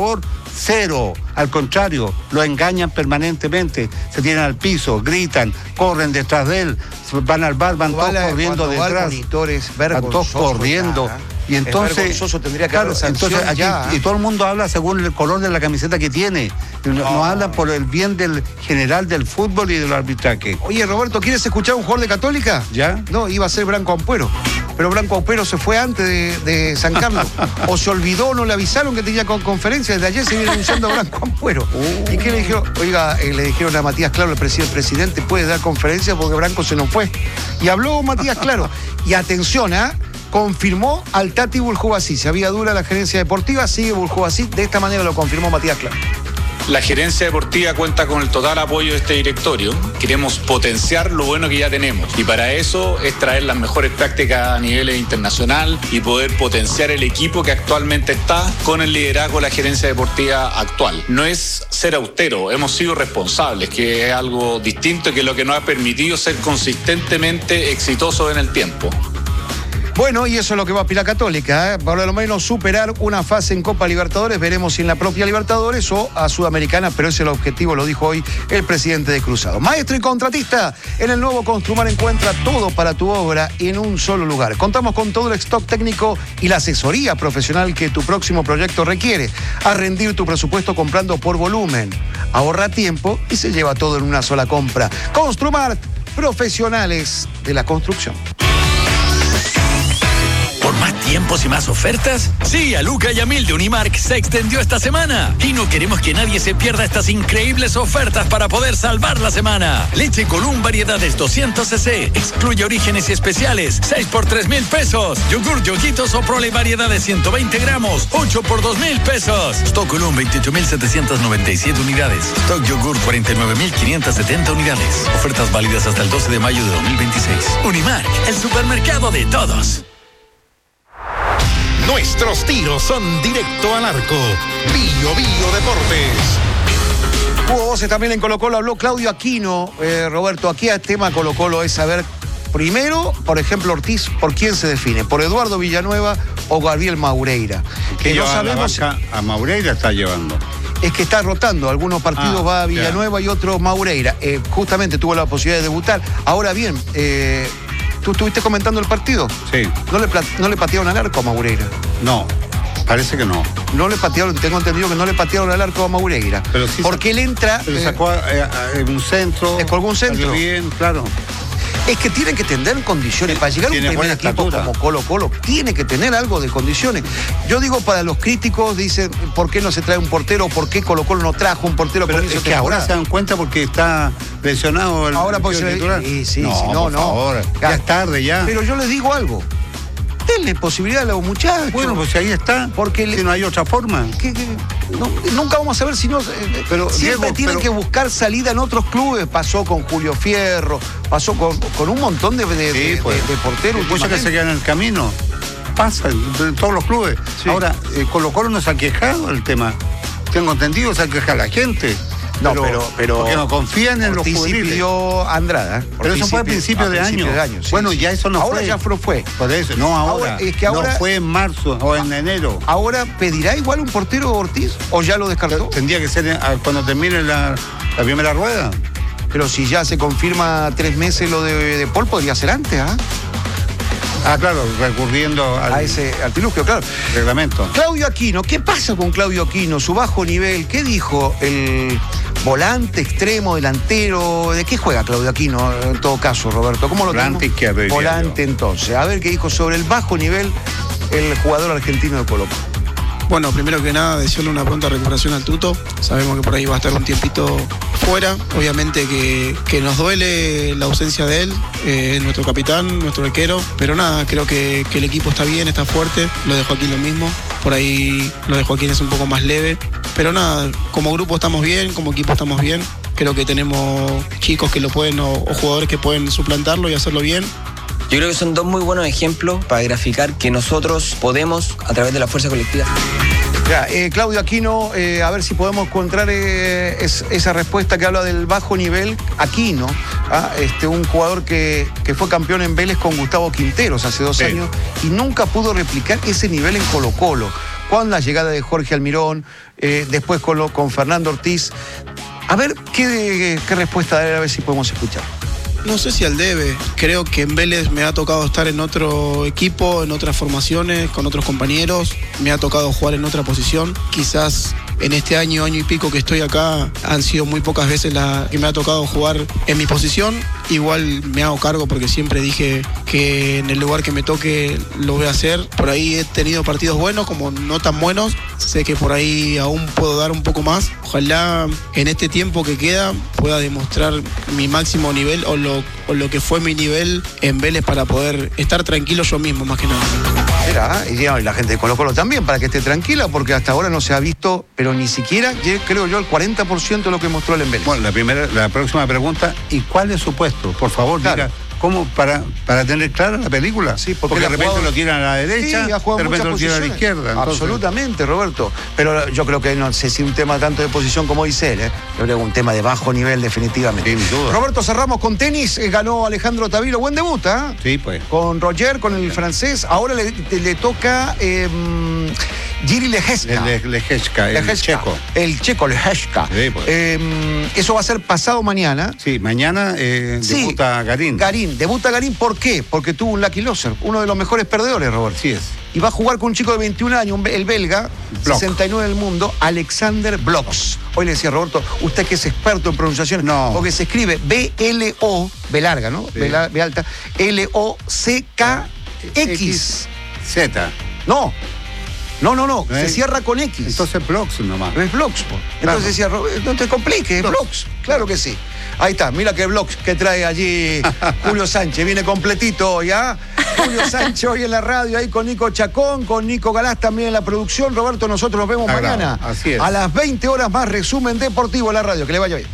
Cero. Al contrario, lo engañan permanentemente. Se tiran al piso, gritan, corren detrás de él, van al bar, van todos corriendo detrás. Monitores, van todos corriendo. Ya, y entonces, tendría que claro, haber entonces aquí, ya. Y todo el mundo habla según el color de la camiseta que tiene. No, no. no hablan por el bien del general del fútbol y del arbitraje. Oye, Roberto, ¿quieres escuchar un jugador de Católica? ¿Ya? No, iba a ser Branco Ampuero. Pero Branco Ampuero se fue antes de, de San Carlos. O se olvidó, o no le avisaron que tenía con conferencia. Desde ayer se viene anunciando a Branco Ampuero. Uh. ¿Y qué le dijeron? Oiga, eh, le dijeron a Matías Claro, el presidente, el presidente puede dar conferencia porque Branco se nos fue. Y habló Matías Claro. Y atención, ¿ah? ¿eh? Confirmó al Tati Buljubasí. Se había dura la gerencia deportiva, sigue Buljubasí. De esta manera lo confirmó Matías Claro. La gerencia deportiva cuenta con el total apoyo de este directorio. Queremos potenciar lo bueno que ya tenemos y para eso es traer las mejores prácticas a nivel internacional y poder potenciar el equipo que actualmente está con el liderazgo de la gerencia deportiva actual. No es ser austero, hemos sido responsables, que es algo distinto, que es lo que nos ha permitido ser consistentemente exitosos en el tiempo. Bueno, y eso es lo que va a aspirar Católica, ¿eh? Por lo menos superar una fase en Copa Libertadores, veremos si en la propia Libertadores o a Sudamericana, pero ese es el objetivo, lo dijo hoy el presidente de Cruzado. Maestro y contratista, en el nuevo Construmar encuentra todo para tu obra en un solo lugar. Contamos con todo el stock técnico y la asesoría profesional que tu próximo proyecto requiere. A rendir tu presupuesto comprando por volumen. Ahorra tiempo y se lleva todo en una sola compra. Construmar, profesionales de la construcción. ¿Por más tiempos y más ofertas? Sí, a Luca y a Mil de Unimark se extendió esta semana. Y no queremos que nadie se pierda estas increíbles ofertas para poder salvar la semana. Leche Column variedades doscientos centilitros. Excluye orígenes y especiales. seis por tres mil pesos. Yogur Yoguitos o Prole variedades ciento veinte gramos. ocho por dos mil pesos. Stock Column veintiocho mil setecientos noventa y siete unidades. Stock Yogur cuarenta y nueve mil quinientas setenta unidades. Ofertas válidas hasta el doce de mayo de dos mil veintiséis. Unimark, el supermercado de todos. Nuestros tiros son directo al arco. Bio Bio Deportes. Hubo voces también en Colo Colo, habló Claudio Aquino. Eh, Roberto, aquí el tema Colo Colo es saber, primero, por ejemplo, Ortiz, ¿por quién se define? ¿Por Eduardo Villanueva o Gabriel Maureira? Que no sabemos. La banca a Maureira está llevando. Es que está rotando, algunos partidos ah, va a Villanueva yeah. y otros Maureira. Eh, justamente tuvo la posibilidad de debutar. Ahora bien, eh, ¿tú estuviste comentando el partido? Sí. ¿No le, no le patearon al arco a Maureira? No, parece que no. No le patearon, tengo entendido que no le patearon al arco a Maureira. Pero sí porque él entra... Pero eh, sacó en un centro. ¿Es por algún centro? Bien, claro. Es que tienen que tener condiciones. Para llegar a un primer equipo como Colo Colo, tiene que tener algo de condiciones. Yo digo, para los críticos, dicen, ¿por qué no se trae un portero? ¿Por qué Colo Colo no trajo un portero? Pero es que ahora se dan cuenta porque está lesionado el ahora porque se titular. Sí, sí, no, sí, no, por no. favor, ya es tarde ya. Pero yo les digo algo. Denle posibilidad a los muchachos. Bueno, pues ahí está. Porque si le, no hay otra forma. Que, que, no, nunca vamos a saber si no. Eh, pero siempre Diego, tienen pero, que buscar salida en otros clubes. Pasó con Julio Fierro, pasó con, con un montón de, de, sí, de, pues, de, de porteros. Cosas que se quedan en el camino. Pasa en, en todos los clubes. Sí. Ahora, eh, Colo Colo no se ha quejado del tema. Tengo entendido, se ha quejado la gente. No, pero, pero, pero porque no confían en Ortiz los juveniles. Pidió Andrada. Pero eso fue a principio de año. De año sí, bueno, sí. ya eso no ahora fue. Ahora ya fue. Por eso, no ahora. ahora es que ahora no fue en marzo o en enero. ¿Ahora pedirá igual un portero Ortiz o ya lo descartó? Tendría que ser cuando termine la, la primera rueda. Pero si ya se confirma tres meses lo de, de Paul, podría ser antes, ¿ah? ¿eh? Ah, claro, recurriendo al, a ese artilugio, claro. Reglamento. Claudio Aquino, ¿qué pasa con Claudio Aquino? Su bajo nivel, ¿qué dijo el volante, extremo, delantero? ¿De qué juega Claudio Aquino en todo caso, Roberto? ¿Cómo lo Volante izquierdo. Volante, entonces. A ver qué dijo sobre el bajo nivel el jugador argentino de Colo Colo. Bueno, primero que nada, desearle una pronta recuperación al Tuto. Sabemos que por ahí va a estar un tiempito fuera. Obviamente que, que nos duele la ausencia de él, eh, nuestro capitán, nuestro arquero. Pero nada, creo que, que el equipo está bien, está fuerte. Lo de Joaquín lo mismo. Por ahí lo de Joaquín es un poco más leve. Pero nada, como grupo estamos bien, como equipo estamos bien. Creo que tenemos chicos que lo pueden o, o jugadores que pueden suplantarlo y hacerlo bien. Yo creo que son dos muy buenos ejemplos para graficar que nosotros podemos a través de la fuerza colectiva. Ya, eh, Claudio Aquino, eh, a ver si podemos encontrar eh, es, esa respuesta que habla del bajo nivel. Aquino, ¿ah? este, un jugador que, que fue campeón en Vélez con Gustavo Quinteros hace dos sí. años y nunca pudo replicar ese nivel en Colo Colo. con la llegada de Jorge Almirón, eh, después con, lo, con Fernando Ortiz. A ver qué, qué respuesta dar, a ver si podemos escuchar. No sé si al debe. Creo que en Vélez me ha tocado estar en otro equipo, en otras formaciones, con otros compañeros. Me ha tocado jugar en otra posición. Quizás en este año, año y pico que estoy acá, han sido muy pocas veces la que me ha tocado jugar en mi posición. Igual me hago cargo porque siempre dije que en el lugar que me toque lo voy a hacer. Por ahí he tenido partidos buenos como no tan buenos. Sé que por ahí aún puedo dar un poco más. Ojalá en este tiempo que queda pueda demostrar mi máximo nivel o lo, o lo que fue mi nivel en Vélez para poder estar tranquilo yo mismo, más que nada. Era, y la gente de Colo Colo también, para que esté tranquila, porque hasta ahora no se ha visto, pero ni siquiera, creo yo, el cuarenta por ciento de lo que mostró el en Vélez. Bueno, la, primera, la próxima pregunta, ¿y cuál es su puesto? Por favor, claro. Diga. ¿Cómo? Para, para tener clara la película. Sí, porque, porque de repente jugado, lo tiran a la derecha, sí, de repente lo tiran a la izquierda. Entonces... Absolutamente, Roberto. Pero yo creo que no sé si un tema tanto de posición como dice él, ¿eh? Yo creo que un tema de bajo nivel, definitivamente. Sin duda. Roberto, cerramos con tenis. Eh, ganó Alejandro Tavilo. Buen debut, ¿eh? Sí, pues. Con Roger, con el sí. francés. Ahora le, le toca eh, Jiří Lehečka. Le, Lehečka, el Lehečka. checo. El checo, Lehečka. Sí, pues. eh, eso va a ser pasado mañana. Sí, mañana eh, sí. debuta Garín. Garín. Debuta Garín, ¿por qué? Porque tuvo un lucky loser, uno de los mejores perdedores, Robert. Sí es. Y va a jugar con un chico de veintiún años, el belga, Block. sesenta y nueve del mundo, Alexander Blocks. Hoy le decía, Roberto, usted que es experto en pronunciaciones, no. Porque se escribe B L O, B larga, ¿no? Sí. B, la, B alta, L O C K X. Z. No. No, no, no, ¿Eh? se cierra con X. Entonces Blocks nomás. Es Blocks, po. Entonces claro. decía, no te compliques, Blocks. Blocks. Claro que sí. Ahí está, mira qué Blocks que trae allí Julio Sánchez. Viene completito hoy, ¿ah? Julio Sánchez hoy en la radio, ahí con Nico Chacón, con Nico Galás también en la producción. Roberto, nosotros nos vemos Agrado. mañana. Así es. A las veinte horas más, resumen deportivo en la radio. Que le vaya bien.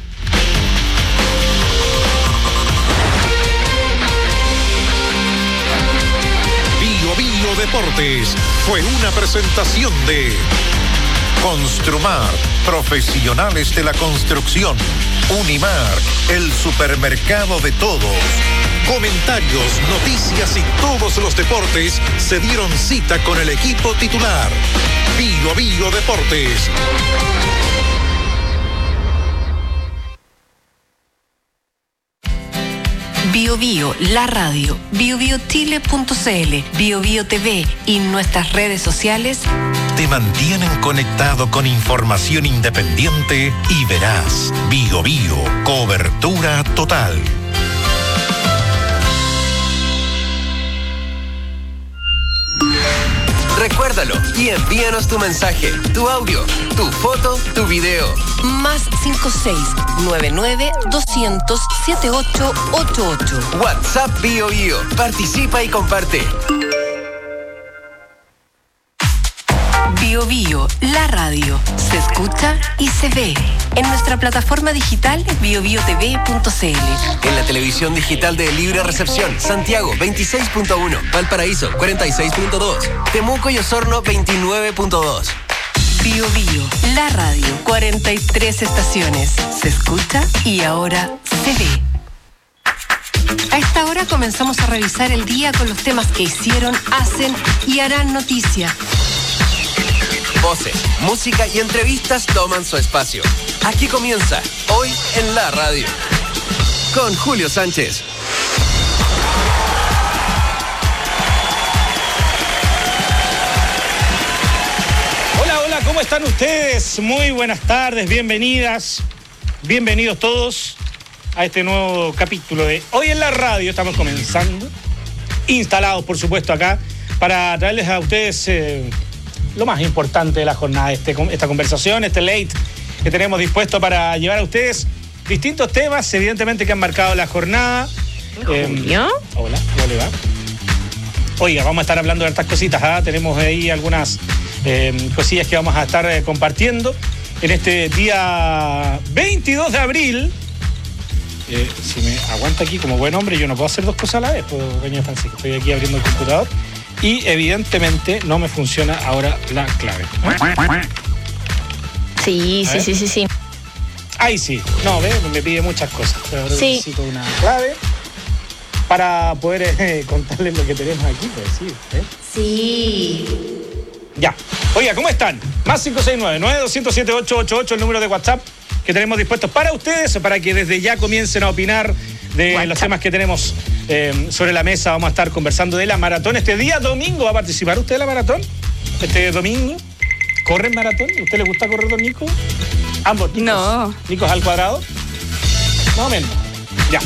Bio Bio Deportes fue una presentación de Construmar, profesionales de la construcción. Unimar, el supermercado de todos. Comentarios, noticias y todos los deportes se dieron cita con el equipo titular. Bio Bio Deportes. Bio Bio, la radio, bio bio chile punto c l, Bio Bio T V y nuestras redes sociales te mantienen conectado con información independiente y veraz. Bio Bio, cobertura total. Recuérdalo y envíanos tu mensaje, tu audio, tu foto, tu video. Más cinco seis nueve nueve doscientos setenta y ocho ochenta y ocho. WhatsApp Bio Bio. Participa y comparte. Bio Bio, la radio, se escucha y se ve en nuestra plataforma digital bio bio t v punto c l. En la televisión digital de Libre Recepción, Santiago veintiséis punto uno, Valparaíso cuarenta y seis punto dos, Temuco y Osorno veintinueve punto dos. Bio Bio, la radio, cuarenta y tres estaciones, se escucha y ahora se ve. A esta hora comenzamos a revisar el día con los temas que hicieron, hacen y harán noticia. Voces, música y entrevistas toman su espacio. Aquí comienza, hoy en la radio, con Julio Sánchez. Hola, hola, ¿cómo están ustedes? Muy buenas tardes, bienvenidas, bienvenidos todos a este nuevo capítulo de Hoy en la radio. Estamos comenzando, instalados por supuesto acá, para traerles a ustedes... Eh, lo más importante de la jornada, este, esta conversación, este late que tenemos dispuesto para llevar a ustedes distintos temas, evidentemente, que han marcado la jornada. Eh, hola, ¿cómo le va? Oiga, vamos a estar hablando de hartas cositas, ¿eh? Tenemos ahí algunas eh, cosillas que vamos a estar eh, compartiendo en este día veintidós de abril. Eh, si me aguanta aquí como buen hombre, yo no puedo hacer dos cosas a la vez, pues, doña Francisca, estoy aquí abriendo el computador. Y evidentemente no me funciona ahora la clave. Sí, sí, sí, sí, sí. Ahí sí. No, ve, me pide muchas cosas. Pero sí. Necesito una clave para poder eh, contarles lo que tenemos aquí, pues sí. ¿eh? Sí. Ya. Oiga, ¿cómo están? Más cinco seis nueve, nueve dos cero siete, ocho ocho ocho, el número de WhatsApp que tenemos dispuestos para ustedes, para que desde ya comiencen a opinar de WhatsApp. Los temas que tenemos eh, sobre la mesa. Vamos a estar conversando de la maratón. Este día domingo, ¿va a participar usted de la maratón? Este domingo, ¿corren maratón? ¿A usted le gusta correr, don Nico? Ambos, Nicos. No. ¿Nicos al cuadrado? Más o menos. Ya.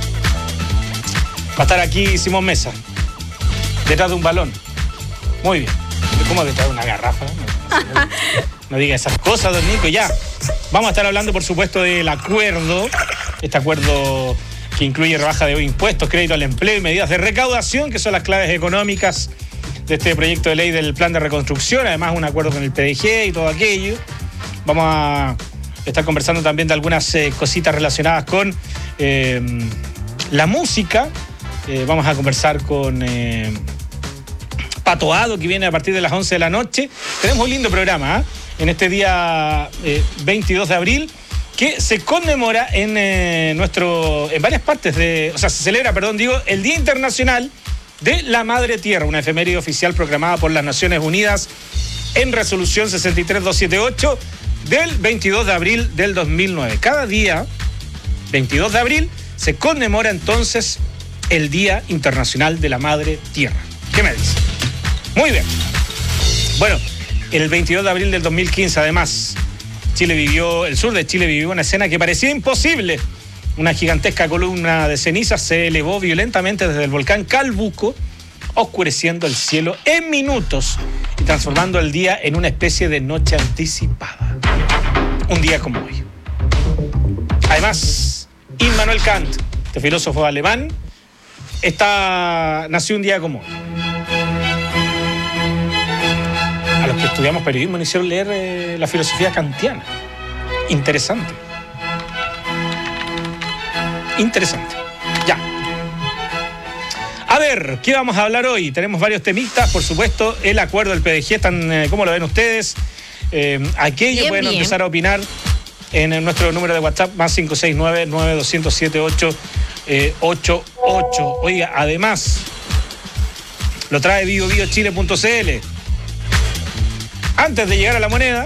Va a estar aquí Simón Mesa, detrás de un balón. Muy bien. ¿Cómo detrás de una garrafa? No, no, no diga esas cosas, don Nico. Ya. Vamos a estar hablando, por supuesto, del acuerdo. Este acuerdo que incluye rebaja de impuestos, crédito al empleo y medidas de recaudación, que son las claves económicas de este proyecto de ley del plan de reconstrucción. Además, un acuerdo con el P D G y todo aquello. Vamos a estar conversando también de algunas eh, cositas relacionadas con eh, la música. Eh, vamos a conversar con eh, Pato Ado, que viene a partir de las once de la noche. Tenemos un lindo programa, ¿eh? En este día eh, veintidós de abril, que se conmemora en eh, nuestro, en varias partes de, o sea, se celebra, perdón, digo, el Día Internacional de la Madre Tierra, una efeméride oficial proclamada por las Naciones Unidas en resolución sesenta y tres mil doscientos setenta y ocho del veintidós de abril del dos mil nueve. Cada día, veintidós de abril, se conmemora entonces el Día Internacional de la Madre Tierra. ¿Qué me dice? Muy bien. Bueno, el veintidós de abril del dos mil quince, además, Chile vivió, el sur de Chile vivió una escena que parecía imposible. Una gigantesca columna de cenizas se elevó violentamente desde el volcán Calbuco, oscureciendo el cielo en minutos y transformando el día en una especie de noche anticipada. Un día como hoy. Además, Immanuel Kant, este filósofo alemán, está, nació un día como hoy. A los que estudiamos periodismo nos hicieron leer eh, la filosofía kantiana. Interesante. Interesante. Ya. A ver, ¿qué vamos a hablar hoy? Tenemos varios temitas, por supuesto, el acuerdo del P D G, tan, eh, ¿cómo lo ven ustedes? Eh, aquello, bien, pueden bien. empezar a opinar en nuestro número de WhatsApp, más cinco seis nueve, nueve dos cero siete, ocho ocho ocho. Oiga, además, lo trae bio bio chile punto c l. Antes de llegar a la moneda,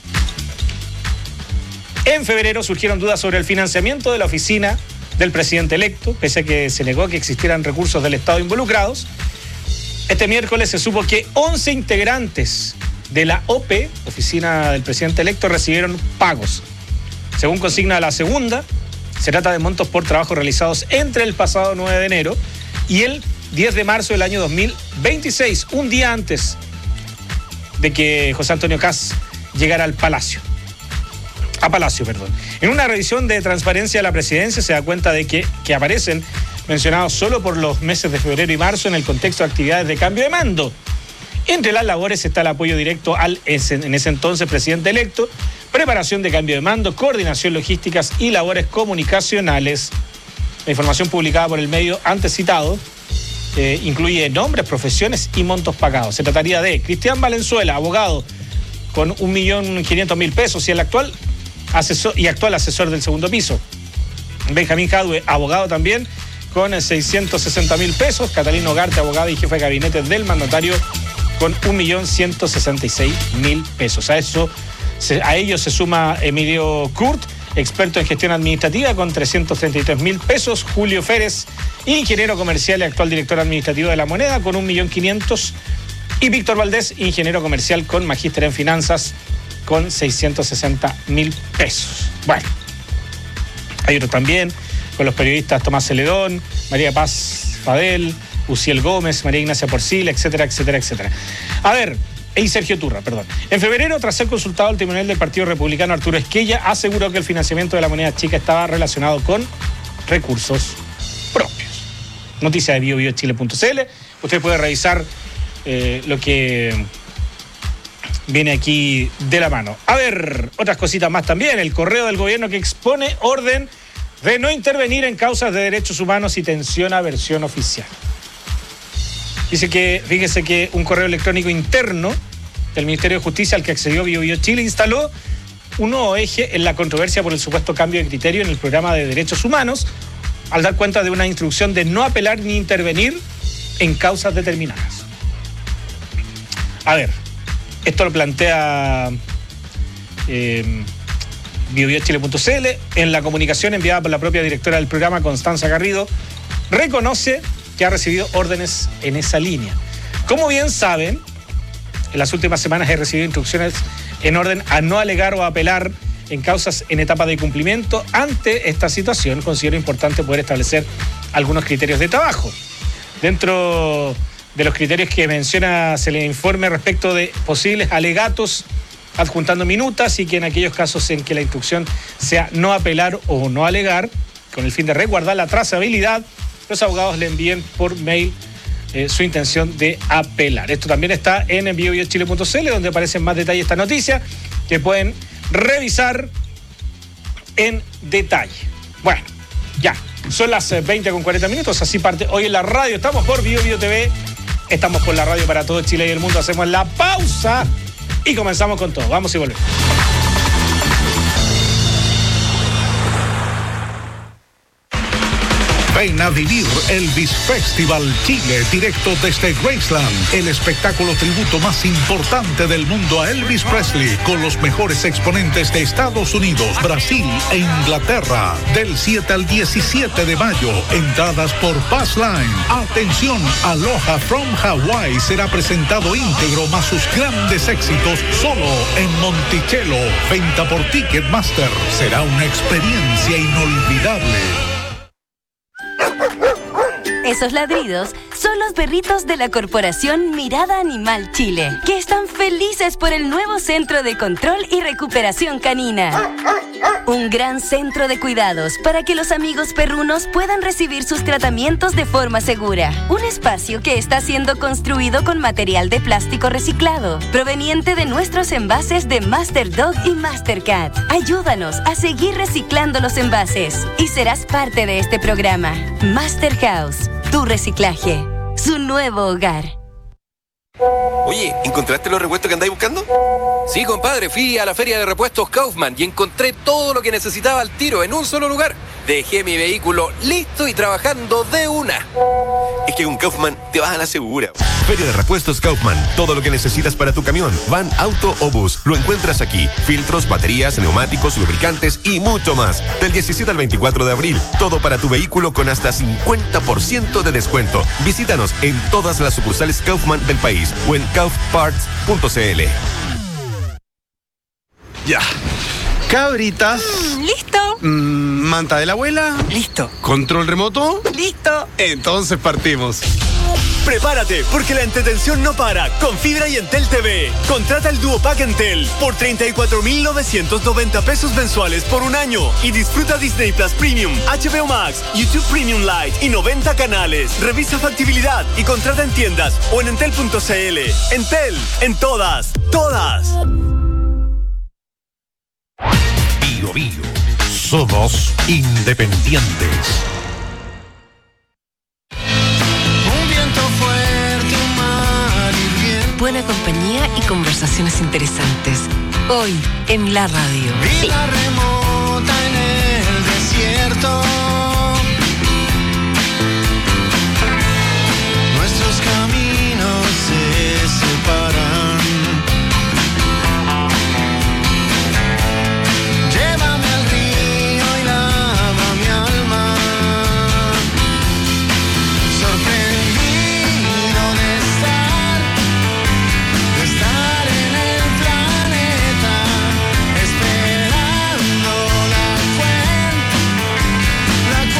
en febrero surgieron dudas sobre el financiamiento de la oficina del presidente electo, pese a que se negó que existieran recursos del Estado involucrados. Este miércoles se supo que once integrantes de la O P, oficina del presidente electo, recibieron pagos. Según consigna la segunda, se trata de montos por trabajos realizados entre el pasado nueve de enero y el diez de marzo del año dos mil veintiséis, un día antes de que José Antonio Kast llegara al Palacio. A Palacio, perdón. En una revisión de transparencia de la presidencia se da cuenta de que, que aparecen mencionados solo por los meses de febrero y marzo en el contexto de actividades de cambio de mando. Entre las labores está el apoyo directo al en ese entonces presidente electo, preparación de cambio de mando, coordinación logísticas y labores comunicacionales. La información publicada por el medio antes citado eh, incluye nombres, profesiones y montos pagados. Se trataría de Cristian Valenzuela, abogado, con un millón quinientos mil pesos y el actual asesor y actual asesor del segundo piso. Benjamín Jadwe, abogado también, con seiscientos sesenta mil pesos. Catalina Ugarte, abogada y jefe de gabinete del mandatario, con un millón ciento sesenta y seis mil pesos. A eso, a ello se suma Emilio Kurt, experto en gestión administrativa, con trescientos treinta y tres mil pesos. Julio Férez, ingeniero comercial y actual director administrativo de La Moneda, con un millón quinientos. Y Víctor Valdés, ingeniero comercial con magíster en finanzas, con seiscientos sesenta mil pesos. Bueno, hay otros también, con los periodistas Tomás Celedón, María Paz Fadel, Uciel Gómez, María Ignacia Porcil, etcétera, etcétera, etcétera. A ver, y Sergio Turra, perdón. En febrero, tras ser consultado al tribunal del Partido Republicano, Arturo Esquella aseguró que el financiamiento de la moneda chica estaba relacionado con recursos propios. Noticia de bio bio chile punto c l. Usted puede revisar eh, lo que viene aquí de la mano. A ver, otras cositas más también. El correo del gobierno que expone orden de no intervenir en causas de derechos humanos y tensiona versión oficial. Dice que, fíjese que un correo electrónico interno del Ministerio de Justicia al que accedió Bio Bio Chile instaló un nuevo eje en la controversia por el supuesto cambio de criterio en el programa de derechos humanos, al dar cuenta de una instrucción de no apelar ni intervenir en causas determinadas. A ver, Esto lo plantea eh, bio bio chile punto c l. En la comunicación enviada por la propia directora del programa, Constanza Garrido, reconoce que ha recibido órdenes en esa línea. Como bien saben, en las últimas semanas he recibido instrucciones en orden a no alegar o apelar en causas en etapa de cumplimiento. Ante esta situación, considero importante poder establecer algunos criterios de trabajo. Dentro de los criterios que menciona, se le informe respecto de posibles alegatos, adjuntando minutas, y que en aquellos casos en que la instrucción sea no apelar o no alegar, con el fin de resguardar la trazabilidad, los abogados le envíen por mail eh, su intención de apelar. Esto también está en bio bio chile punto c l, donde aparecen más detalles de esta noticia, que pueden revisar en detalle. Bueno, ya, son las veinte con cuarenta minutos, así parte hoy en la radio. Estamos por Bio Bio T V, estamos por la radio para todo Chile y el mundo. Hacemos la pausa y comenzamos con todo. Vamos y volvemos. Ven a vivir Elvis Festival Chile, directo desde Graceland, el espectáculo tributo más importante del mundo a Elvis Presley, con los mejores exponentes de Estados Unidos, Brasil e Inglaterra, del siete al diecisiete de mayo. Entradas por Passline. Atención, Aloha from Hawaii será presentado íntegro, más sus grandes éxitos, solo en Monticello. Venta por Ticketmaster. Será una experiencia inolvidable. Esos ladridos son los perritos de la Corporación Mirada Animal Chile, que están felices por el nuevo Centro de Control y Recuperación Canina. Un gran centro de cuidados para que los amigos perrunos puedan recibir sus tratamientos de forma segura. Un espacio que está siendo construido con material de plástico reciclado, proveniente de nuestros envases de Master Dog y Master Cat. Ayúdanos a seguir reciclando los envases y serás parte de este programa. Master House, tu reciclaje, su nuevo hogar. Oye, ¿encontraste los repuestos que andáis buscando? Sí, compadre, fui a la feria de repuestos Kaufman y encontré todo lo que necesitaba al tiro en un solo lugar. Dejé mi vehículo listo y trabajando de una. Es que con Kaufman te vas a la segura. Feria de repuestos Kaufman. Todo lo que necesitas para tu camión, van, auto o bus, lo encuentras aquí. Filtros, baterías, neumáticos, lubricantes y mucho más. Del diecisiete al veinticuatro de abril. Todo para tu vehículo con hasta cincuenta por ciento de descuento. Visítanos en todas las sucursales Kaufman del país o en kauf parts punto c l. Ya. Cabritas. Mm, listo. Mm, manta de la abuela. Listo. Control remoto. Listo. Entonces partimos. Prepárate, porque la entretención no para con Fibra y Entel T V. Contrata el Duo Pack Entel por treinta y cuatro mil novecientos noventa pesos mensuales por un año y disfruta Disney Plus Premium, H B O Max, YouTube Premium Lite y noventa canales. Revisa factibilidad y contrata en tiendas o en entel punto c l. Entel, en todas, todas. Bio Bio. Somos independientes. Buena compañía y conversaciones interesantes. Hoy en la radio. Vida remota en el desierto. Nuestros caminos se separan. Llévame al río y lava mi alma. Sorprendido de estar, de estar en el planeta, esperando la cuenta, la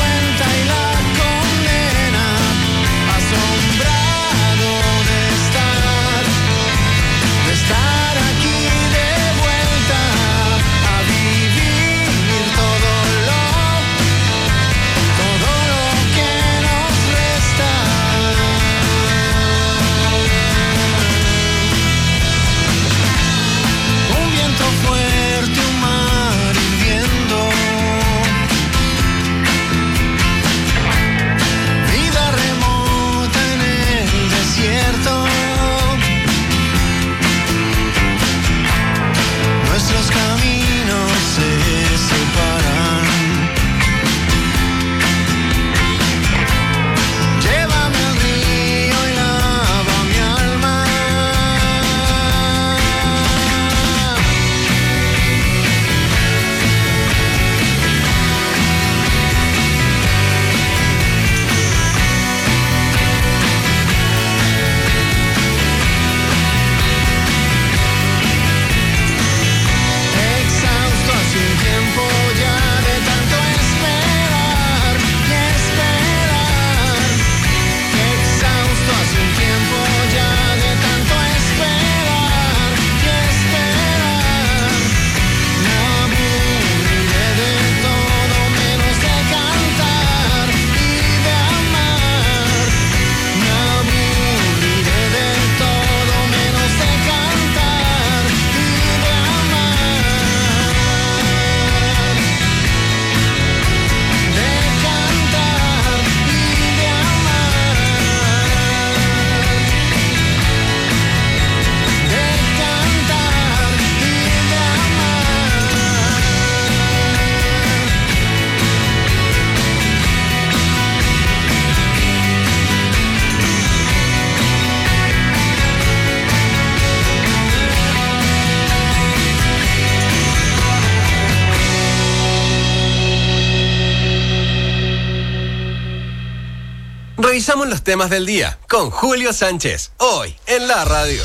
Revisamos los temas del día con Julio Sánchez, hoy en la radio.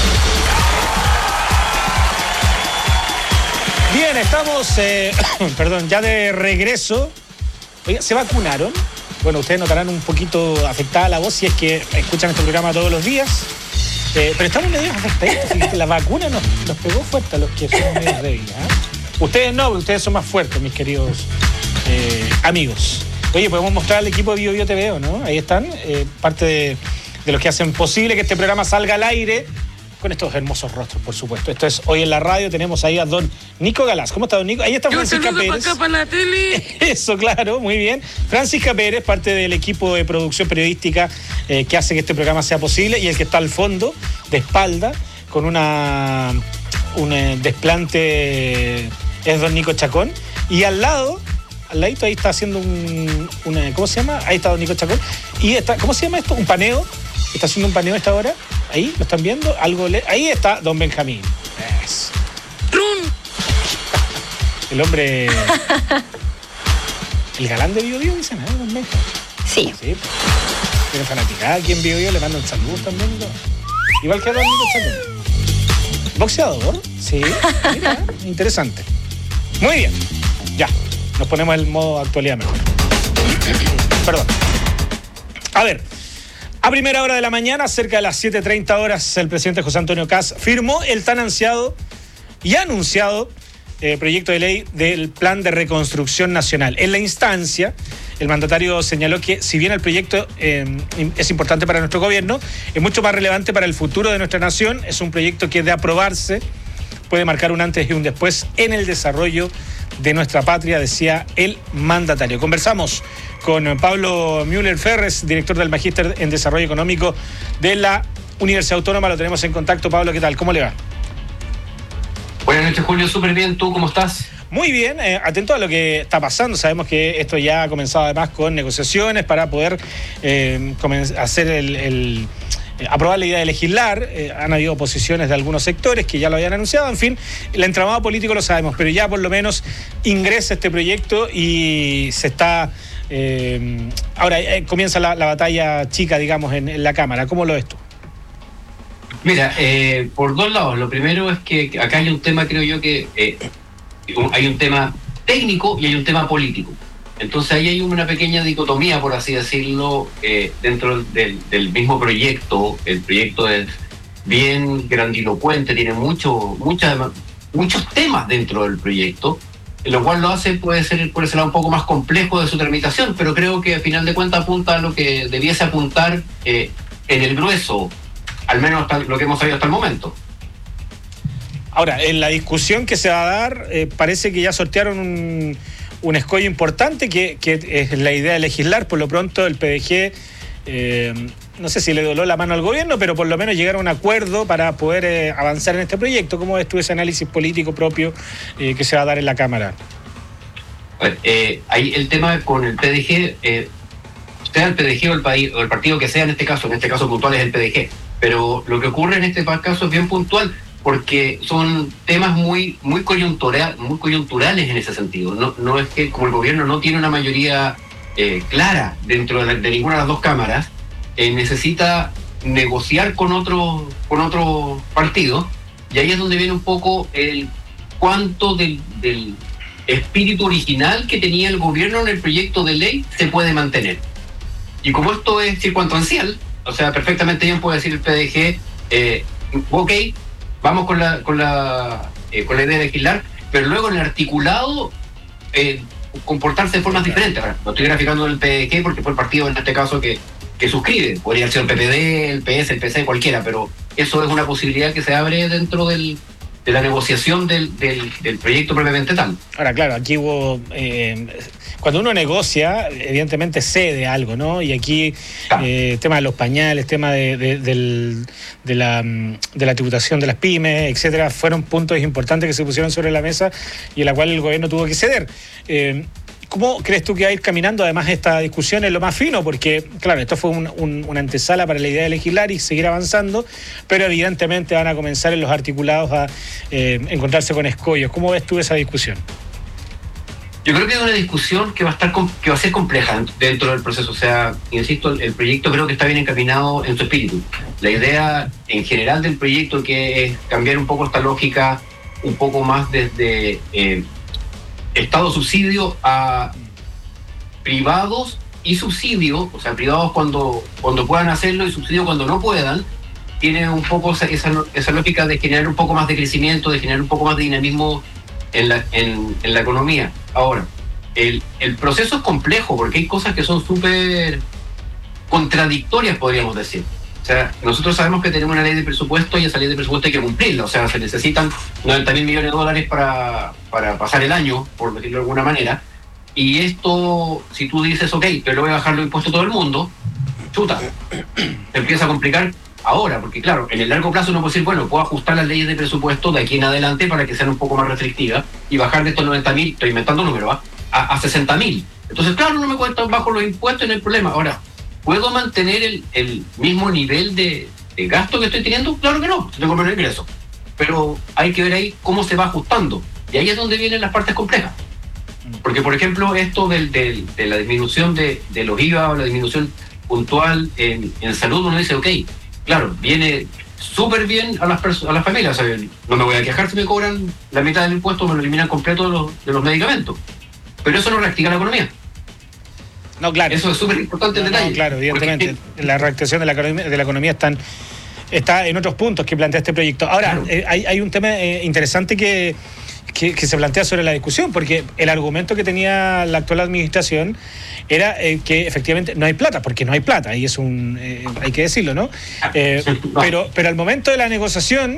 Bien, estamos, eh, perdón, ya de regreso. Oiga, ¿se vacunaron? Bueno, ustedes notarán un poquito afectada la voz si es que escuchan este programa todos los días. Eh, pero estamos medio afectados. La vacuna nos, nos pegó fuerte a los que somos medio débiles. ¿eh? Ustedes no, ustedes son más fuertes, mis queridos eh, amigos. Oye, podemos mostrar al equipo de Bio Bio T V, ¿no? Ahí están, eh, parte de, de los que hacen posible que este programa salga al aire con estos hermosos rostros, por supuesto. Esto es Hoy en la Radio. Tenemos ahí a don Nico Galás. ¿Cómo está, don Nico? Ahí está Francisca Pérez. Acá para la tele. Eso, claro, muy bien. Francisca Pérez, parte del equipo de producción periodística eh, que hace que este programa sea posible, y el que está al fondo, de espalda, con una un eh, desplante, es don Nico Chacón. Y al lado... Al ladito ahí está haciendo un... Una, ¿cómo se llama? Ahí está don Nico Chacón. Y está, ¿cómo se llama esto? Un paneo. Está haciendo un paneo a esta hora. Ahí, ¿lo están viendo? Algo le... Ahí está don Benjamín. Eso. El hombre... El galán de Bio Bio, dicen, ¿eh? Don Benjamín. Sí. Sí. Tiene fanaticada aquí en Bio Bio, le mandan saludos también. ¿No? Igual que a don Nico Chacón. ¿Boxeador? Sí. Mira, interesante. Muy bien. Ya. Nos ponemos el modo actualidad mejor. Perdón. A ver, a primera hora de la mañana, cerca de las siete treinta horas, el presidente José Antonio Kast firmó el tan ansiado y anunciado eh, proyecto de ley del Plan de Reconstrucción Nacional. En la instancia, el mandatario señaló que si bien el proyecto eh, es importante para nuestro gobierno, es mucho más relevante para el futuro de nuestra nación. Es un proyecto que, de aprobarse, puede marcar un antes y un después en el desarrollo de nuestra patria, decía el mandatario. Conversamos con Pablo Müller Ferres, director del Magíster en Desarrollo Económico de la Universidad Autónoma. Lo tenemos en contacto. Pablo, ¿qué tal? ¿Cómo le va? Buenas noches, Julio. Súper bien. ¿Tú cómo estás? Muy bien. Eh, atento a lo que está pasando. Sabemos que esto ya ha comenzado además con negociaciones para poder eh, hacer el... el Eh, aprobar la idea de legislar. Eh, han habido oposiciones de algunos sectores que ya lo habían anunciado. En fin, el entramado político lo sabemos, pero ya por lo menos ingresa este proyecto y se está... Eh, ahora eh, comienza la, la batalla chica, digamos, en, en la Cámara. ¿Cómo lo ves tú? Mira, eh, por dos lados. Lo primero es que acá hay un tema, creo yo, que eh, hay un tema técnico y hay un tema político. Entonces ahí hay una pequeña dicotomía, por así decirlo, eh, dentro del, del mismo proyecto. El proyecto es bien grandilocuente, tiene mucho, mucha, muchos temas dentro del proyecto, lo cual lo hace, puede ser por ese lado un poco más complejo de su tramitación, pero creo que al final de cuentas apunta a lo que debiese apuntar eh, en el grueso, al menos hasta lo que hemos sabido hasta el momento. Ahora, en la discusión que se va a dar, eh, parece que ya sortearon un... un escollo importante que, que es la idea de legislar. Por lo pronto el P D G, eh, no sé si le doló la mano al gobierno, pero por lo menos llegar a un acuerdo para poder eh, avanzar en este proyecto. ¿Cómo ves tú ese análisis político propio eh, que se va a dar en la Cámara? A ver, eh, ahí el tema con el P D G, eh, sea el P D G o el, país, o el partido que sea en este caso, en este caso puntual es el P D G, pero lo que ocurre en este caso es bien puntual, porque son temas muy muy, coyuntural, muy coyunturales en ese sentido. No, no es que como el gobierno no tiene una mayoría eh, clara dentro de, la, de ninguna de las dos cámaras, eh, necesita negociar con otro, con otro partido, y ahí es donde viene un poco el cuánto del, del espíritu original que tenía el gobierno en el proyecto de ley se puede mantener. Y como esto es circunstancial, o sea, perfectamente bien puede decir el P D G, eh, ok, vamos con la con la eh, con la idea de legislar, pero luego en el articulado eh, comportarse de formas diferentes. Ahora, lo estoy graficando en el P D G porque fue el partido en este caso que, que suscribe. Podría ser el P P D, el P S, el P C, cualquiera, pero eso es una posibilidad que se abre dentro del, de la negociación del, del, del proyecto propiamente tal. Ahora, claro, aquí hubo... Eh, cuando uno negocia, evidentemente cede algo, ¿no? Y aquí, eh, tema de los pañales, tema de, de, del, de, la, de la tributación de las pymes, etcétera, fueron puntos importantes que se pusieron sobre la mesa y en la cual el gobierno tuvo que ceder. Eh, ¿Cómo crees tú que va a ir caminando además esta discusión en lo más fino? Porque, claro, esto fue un, un, una antesala para la idea de legislar y seguir avanzando, pero evidentemente van a comenzar en los articulados a eh, encontrarse con escollos. ¿Cómo ves tú esa discusión? Yo creo que es una discusión que va a estar que va a ser compleja dentro del proceso. O sea, insisto, el proyecto creo que está bien encaminado en su espíritu. La idea en general del proyecto, que es cambiar un poco esta lógica, un poco más desde eh, Estado subsidio a privados y subsidio, o sea, privados cuando, cuando puedan hacerlo y subsidio cuando no puedan, tiene un poco esa, esa, esa lógica de generar un poco más de crecimiento, de generar un poco más de dinamismo en la, en, en la economía. Ahora, el, el proceso es complejo porque hay cosas que son súper contradictorias, podríamos decir. O sea, nosotros sabemos que tenemos una ley de presupuesto y esa ley de presupuesto hay que cumplirla. O sea, se necesitan noventa mil millones de dólares para, para pasar el año, por decirlo de alguna manera. Y esto, si tú dices, ok, pero le voy a bajar los impuestos a todo el mundo, chuta, se empieza a complicar ahora, porque claro, en el largo plazo uno puede decir, bueno, puedo ajustar las leyes de presupuesto de aquí en adelante para que sean un poco más restrictivas y bajar de estos noventa mil, estoy inventando números, a, a sesenta mil. Entonces, claro, no me cuentan bajo los impuestos, no hay problema. Ahora, ¿puedo mantener el, el mismo nivel de, de gasto que estoy teniendo? Claro que no, tengo menos ingresos. Pero hay que ver ahí cómo se va ajustando. Y ahí es donde vienen las partes complejas. Porque, por ejemplo, esto del, del, de la disminución de, de los I V A o la disminución puntual en, en salud, uno dice, ok, claro, viene súper bien a las perso- a las familias. O sea, no me voy a quejar si me cobran la mitad del impuesto, me lo eliminan completo de los, de los medicamentos. Pero eso no reactiva la economía. No, claro. Eso es súper importante el no, detalle. No, claro, evidentemente. Porque la reactivación de la economía, de la economía están, está en otros puntos que plantea este proyecto. Ahora, claro. eh, hay, hay un tema eh, interesante que, que, que se plantea sobre la discusión, porque el argumento que tenía la actual administración era eh, que efectivamente no hay plata, porque no hay plata, y es un, eh, hay que decirlo, ¿no? Eh, pero, pero al momento de la negociación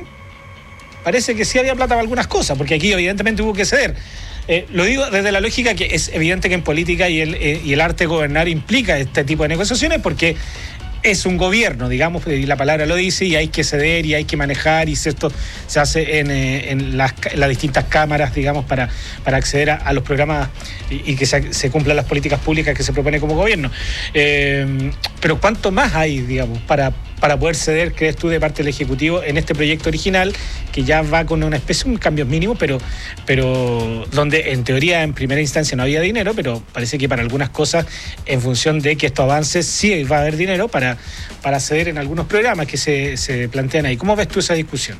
parece que sí había plata para algunas cosas, porque aquí evidentemente hubo que ceder. Eh, lo digo desde la lógica que es evidente que en política y el, eh, y el arte de gobernar implica este tipo de negociaciones, porque es un gobierno, digamos, y la palabra lo dice, y hay que ceder y hay que manejar, y esto se hace en, eh, en, las, en las distintas cámaras, digamos, para, para acceder a, a los programas y, y que se, se cumplan las políticas públicas que se propone como gobierno. Eh, pero ¿cuánto más hay, digamos, para, para poder ceder, crees tú, de parte del Ejecutivo en este proyecto original, que ya va con una especie de cambios mínimos, pero, pero donde en teoría en primera instancia no había dinero, pero parece que para algunas cosas, en función de que esto avance, sí va a haber dinero para, para ceder en algunos programas que se, se plantean ahí? ¿Cómo ves tú esa discusión?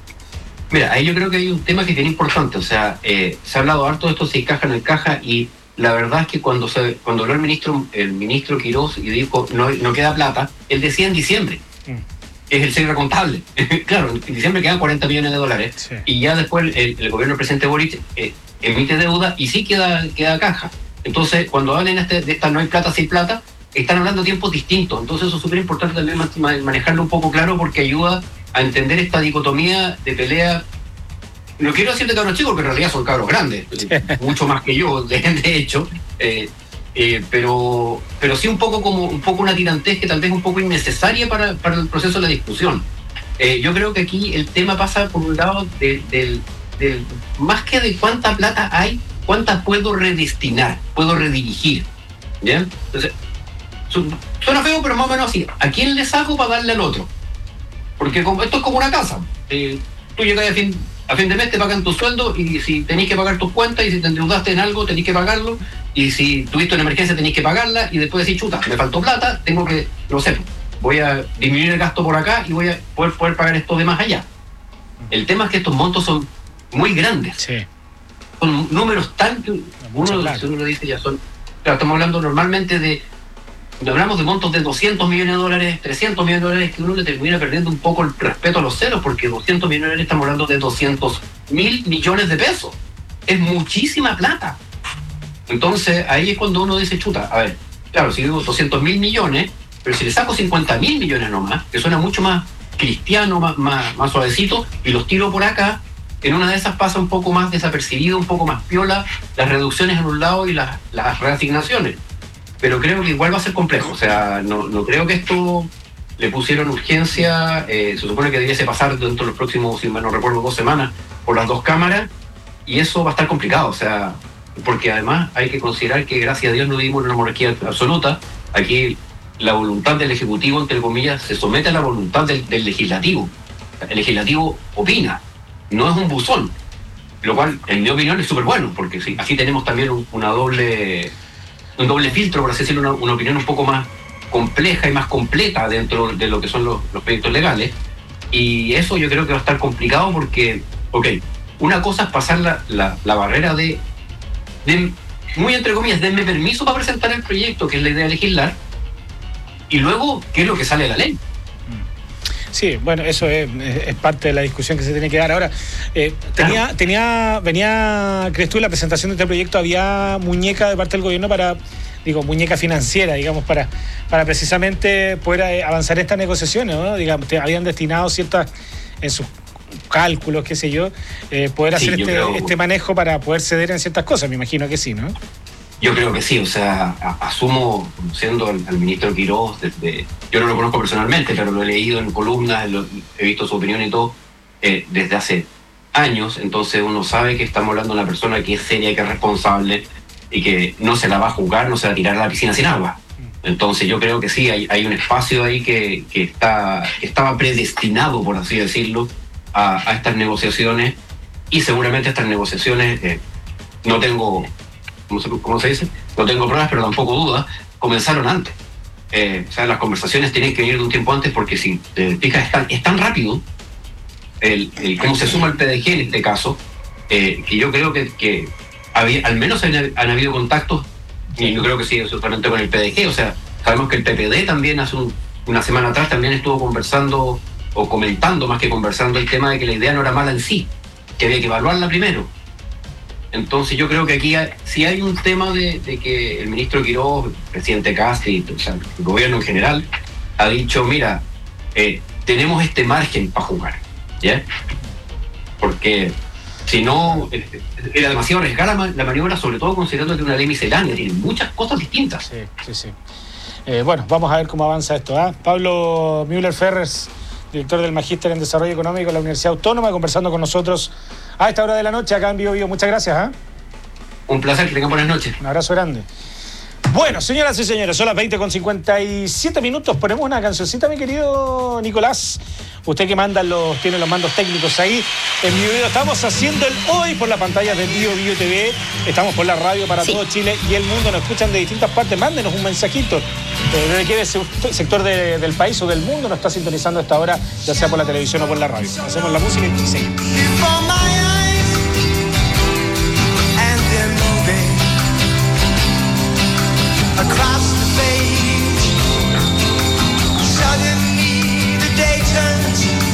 Mira, ahí yo creo que hay un tema que es bien importante. O sea, eh, se ha hablado harto de esto, si caja o no encaja, y la verdad es que cuando se cuando habló el ministro el ministro Quirós y dijo no, no queda plata, él decía en diciembre, mm. es el cierre contable. Claro, en diciembre quedan cuarenta millones de dólares, sí. Y ya después el, el gobierno del presidente Boric eh, emite deuda y sí queda, queda caja. Entonces, cuando hablan este, de esta no hay plata, sí hay plata, están hablando de tiempos distintos. Entonces eso es súper importante también manejarlo un poco claro, porque ayuda a entender esta dicotomía de pelea. No quiero decir de cabros chicos, porque en realidad son cabros grandes, mucho más que yo, de, de hecho, eh, eh, pero pero sí un poco como un poco una tirantez que tal vez es un poco innecesaria para, para el proceso de la discusión. Eh, yo creo que aquí el tema pasa por un lado de, de, de más que de cuánta plata hay, cuánta puedo redestinar, puedo redirigir. ¿Bien? Entonces, suena feo, pero más o menos así. ¿A quién le saco para darle al otro? Porque como, esto es como una casa. Eh, tú llegas a fin, a fin de mes, te pagan tu sueldo, y si tenés que pagar tus cuentas, y si te endeudaste en algo, tenés que pagarlo, y si tuviste una emergencia, tenés que pagarla, y después decís, chuta, me faltó plata, tengo que, no sé, voy a disminuir el gasto por acá y voy a poder, poder pagar esto de más allá. El tema es que estos montos son muy grandes. Sí. Son números tan que uno, uno lo dice, ya son... Claro, estamos hablando normalmente de... Hablamos de montos de doscientos millones de dólares, trescientos millones de dólares, que uno le termina perdiendo un poco el respeto a los ceros, porque doscientos millones de dólares, estamos hablando de doscientos mil millones de pesos. Es muchísima plata. Entonces, ahí es cuando uno dice, chuta, a ver, claro, si digo doscientos mil millones, pero si le saco cincuenta mil millones nomás, que suena mucho más cristiano, más, más, más suavecito, y los tiro por acá, en una de esas pasa un poco más desapercibido, un poco más piola, las reducciones en un lado y las, las reasignaciones. Pero creo que igual va a ser complejo. O sea, no, no creo que esto le pusieron urgencia. Eh, se supone que debiese pasar dentro de los próximos, si mal no recuerdo, dos semanas por las dos cámaras, y eso va a estar complicado. O sea, porque además hay que considerar que, gracias a Dios, no vivimos en una monarquía absoluta. Aquí la voluntad del Ejecutivo, entre comillas, se somete a la voluntad del, del Legislativo. El Legislativo opina, no es un buzón. lo cual, en mi opinión, es súper bueno, porque sí, así tenemos también un, una doble, un doble filtro, por así decirlo, una, una opinión un poco más compleja y más completa dentro de lo que son los, los proyectos legales. Y eso yo creo que va a estar complicado porque, ok, una cosa es pasar la, la, la barrera de, de, muy entre comillas, denme permiso para presentar el proyecto, que es la idea de legislar, y luego, ¿qué es lo que sale de la ley? Sí, bueno, eso es, es parte de la discusión que se tiene que dar. Ahora, eh, tenía, claro. tenía, venía, ¿crees tú, en la presentación de este proyecto había muñeca de parte del gobierno para, digo, muñeca financiera, digamos, para, para precisamente poder avanzar estas negociaciones, ¿no? Digamos, te habían destinado ciertas, en sus cálculos, qué sé yo, eh, poder hacer sí, este, creo... este manejo para poder ceder en ciertas cosas, me imagino que sí, ¿no? Yo creo que sí, o sea, a, asumo, conociendo al, al ministro Quirós, desde, yo no lo conozco personalmente, pero lo he leído en columnas, lo, he visto su opinión y todo, eh, desde hace años, entonces uno sabe que estamos hablando de una persona que es seria, que es responsable y que no se la va a jugar, no se va a tirar a la piscina sin agua. Entonces yo creo que sí, hay, hay un espacio ahí que, que, está, que estaba predestinado, por así decirlo, a, a estas negociaciones, y seguramente estas negociaciones, eh, no tengo... ¿Cómo se, ¿Cómo se dice? No tengo pruebas, pero tampoco dudas, comenzaron antes. Eh, o sea, las conversaciones tienen que venir de un tiempo antes porque si te fijas, es tan, es tan rápido el, el cómo se suma el P D G en este caso, eh, que yo creo que, que había, al menos han, han habido contactos, y yo creo que sí, solamente con el P D G. O sea, sabemos que el P P D también hace un, una semana atrás también estuvo conversando, o comentando más que conversando, el tema de que la idea no era mala en sí, que había que evaluarla primero. Entonces yo creo que aquí hay, sí hay un tema de, de que el ministro Quirós, el presidente Castri, o sea, el gobierno en general, ha dicho, mira, eh, tenemos este margen para jugar, ¿ya? Porque si no, eh, era demasiado arriesgada la, la maniobra, sobre todo considerando que una ley miscelánea tiene muchas cosas distintas. Sí, sí, sí. Eh, bueno, vamos a ver cómo avanza esto. ¿eh? Pablo Müller Ferres, director del Magíster en Desarrollo Económico de la Universidad Autónoma, conversando con nosotros a esta hora de la noche acá en Bio Bio. Muchas gracias. ¿eh? Un placer, que tengan buenas noches. Un abrazo grande. Bueno, señoras y señores, son las veinte con cincuenta y siete minutos. Ponemos una cancioncita, mi querido Nicolás. Usted que manda los, tiene los mandos técnicos ahí. En Bio Bio estamos haciendo el hoy por la pantalla de Bio Bio T V. Estamos por la radio para sí. todo Chile y el mundo. Nos escuchan de distintas partes. Mándenos un mensajito. Desde qué sector de, del país o del mundo nos está sintonizando a esta hora, ya sea por la televisión o por la radio. Hacemos la música y seguimos. Across the page, suddenly the day turns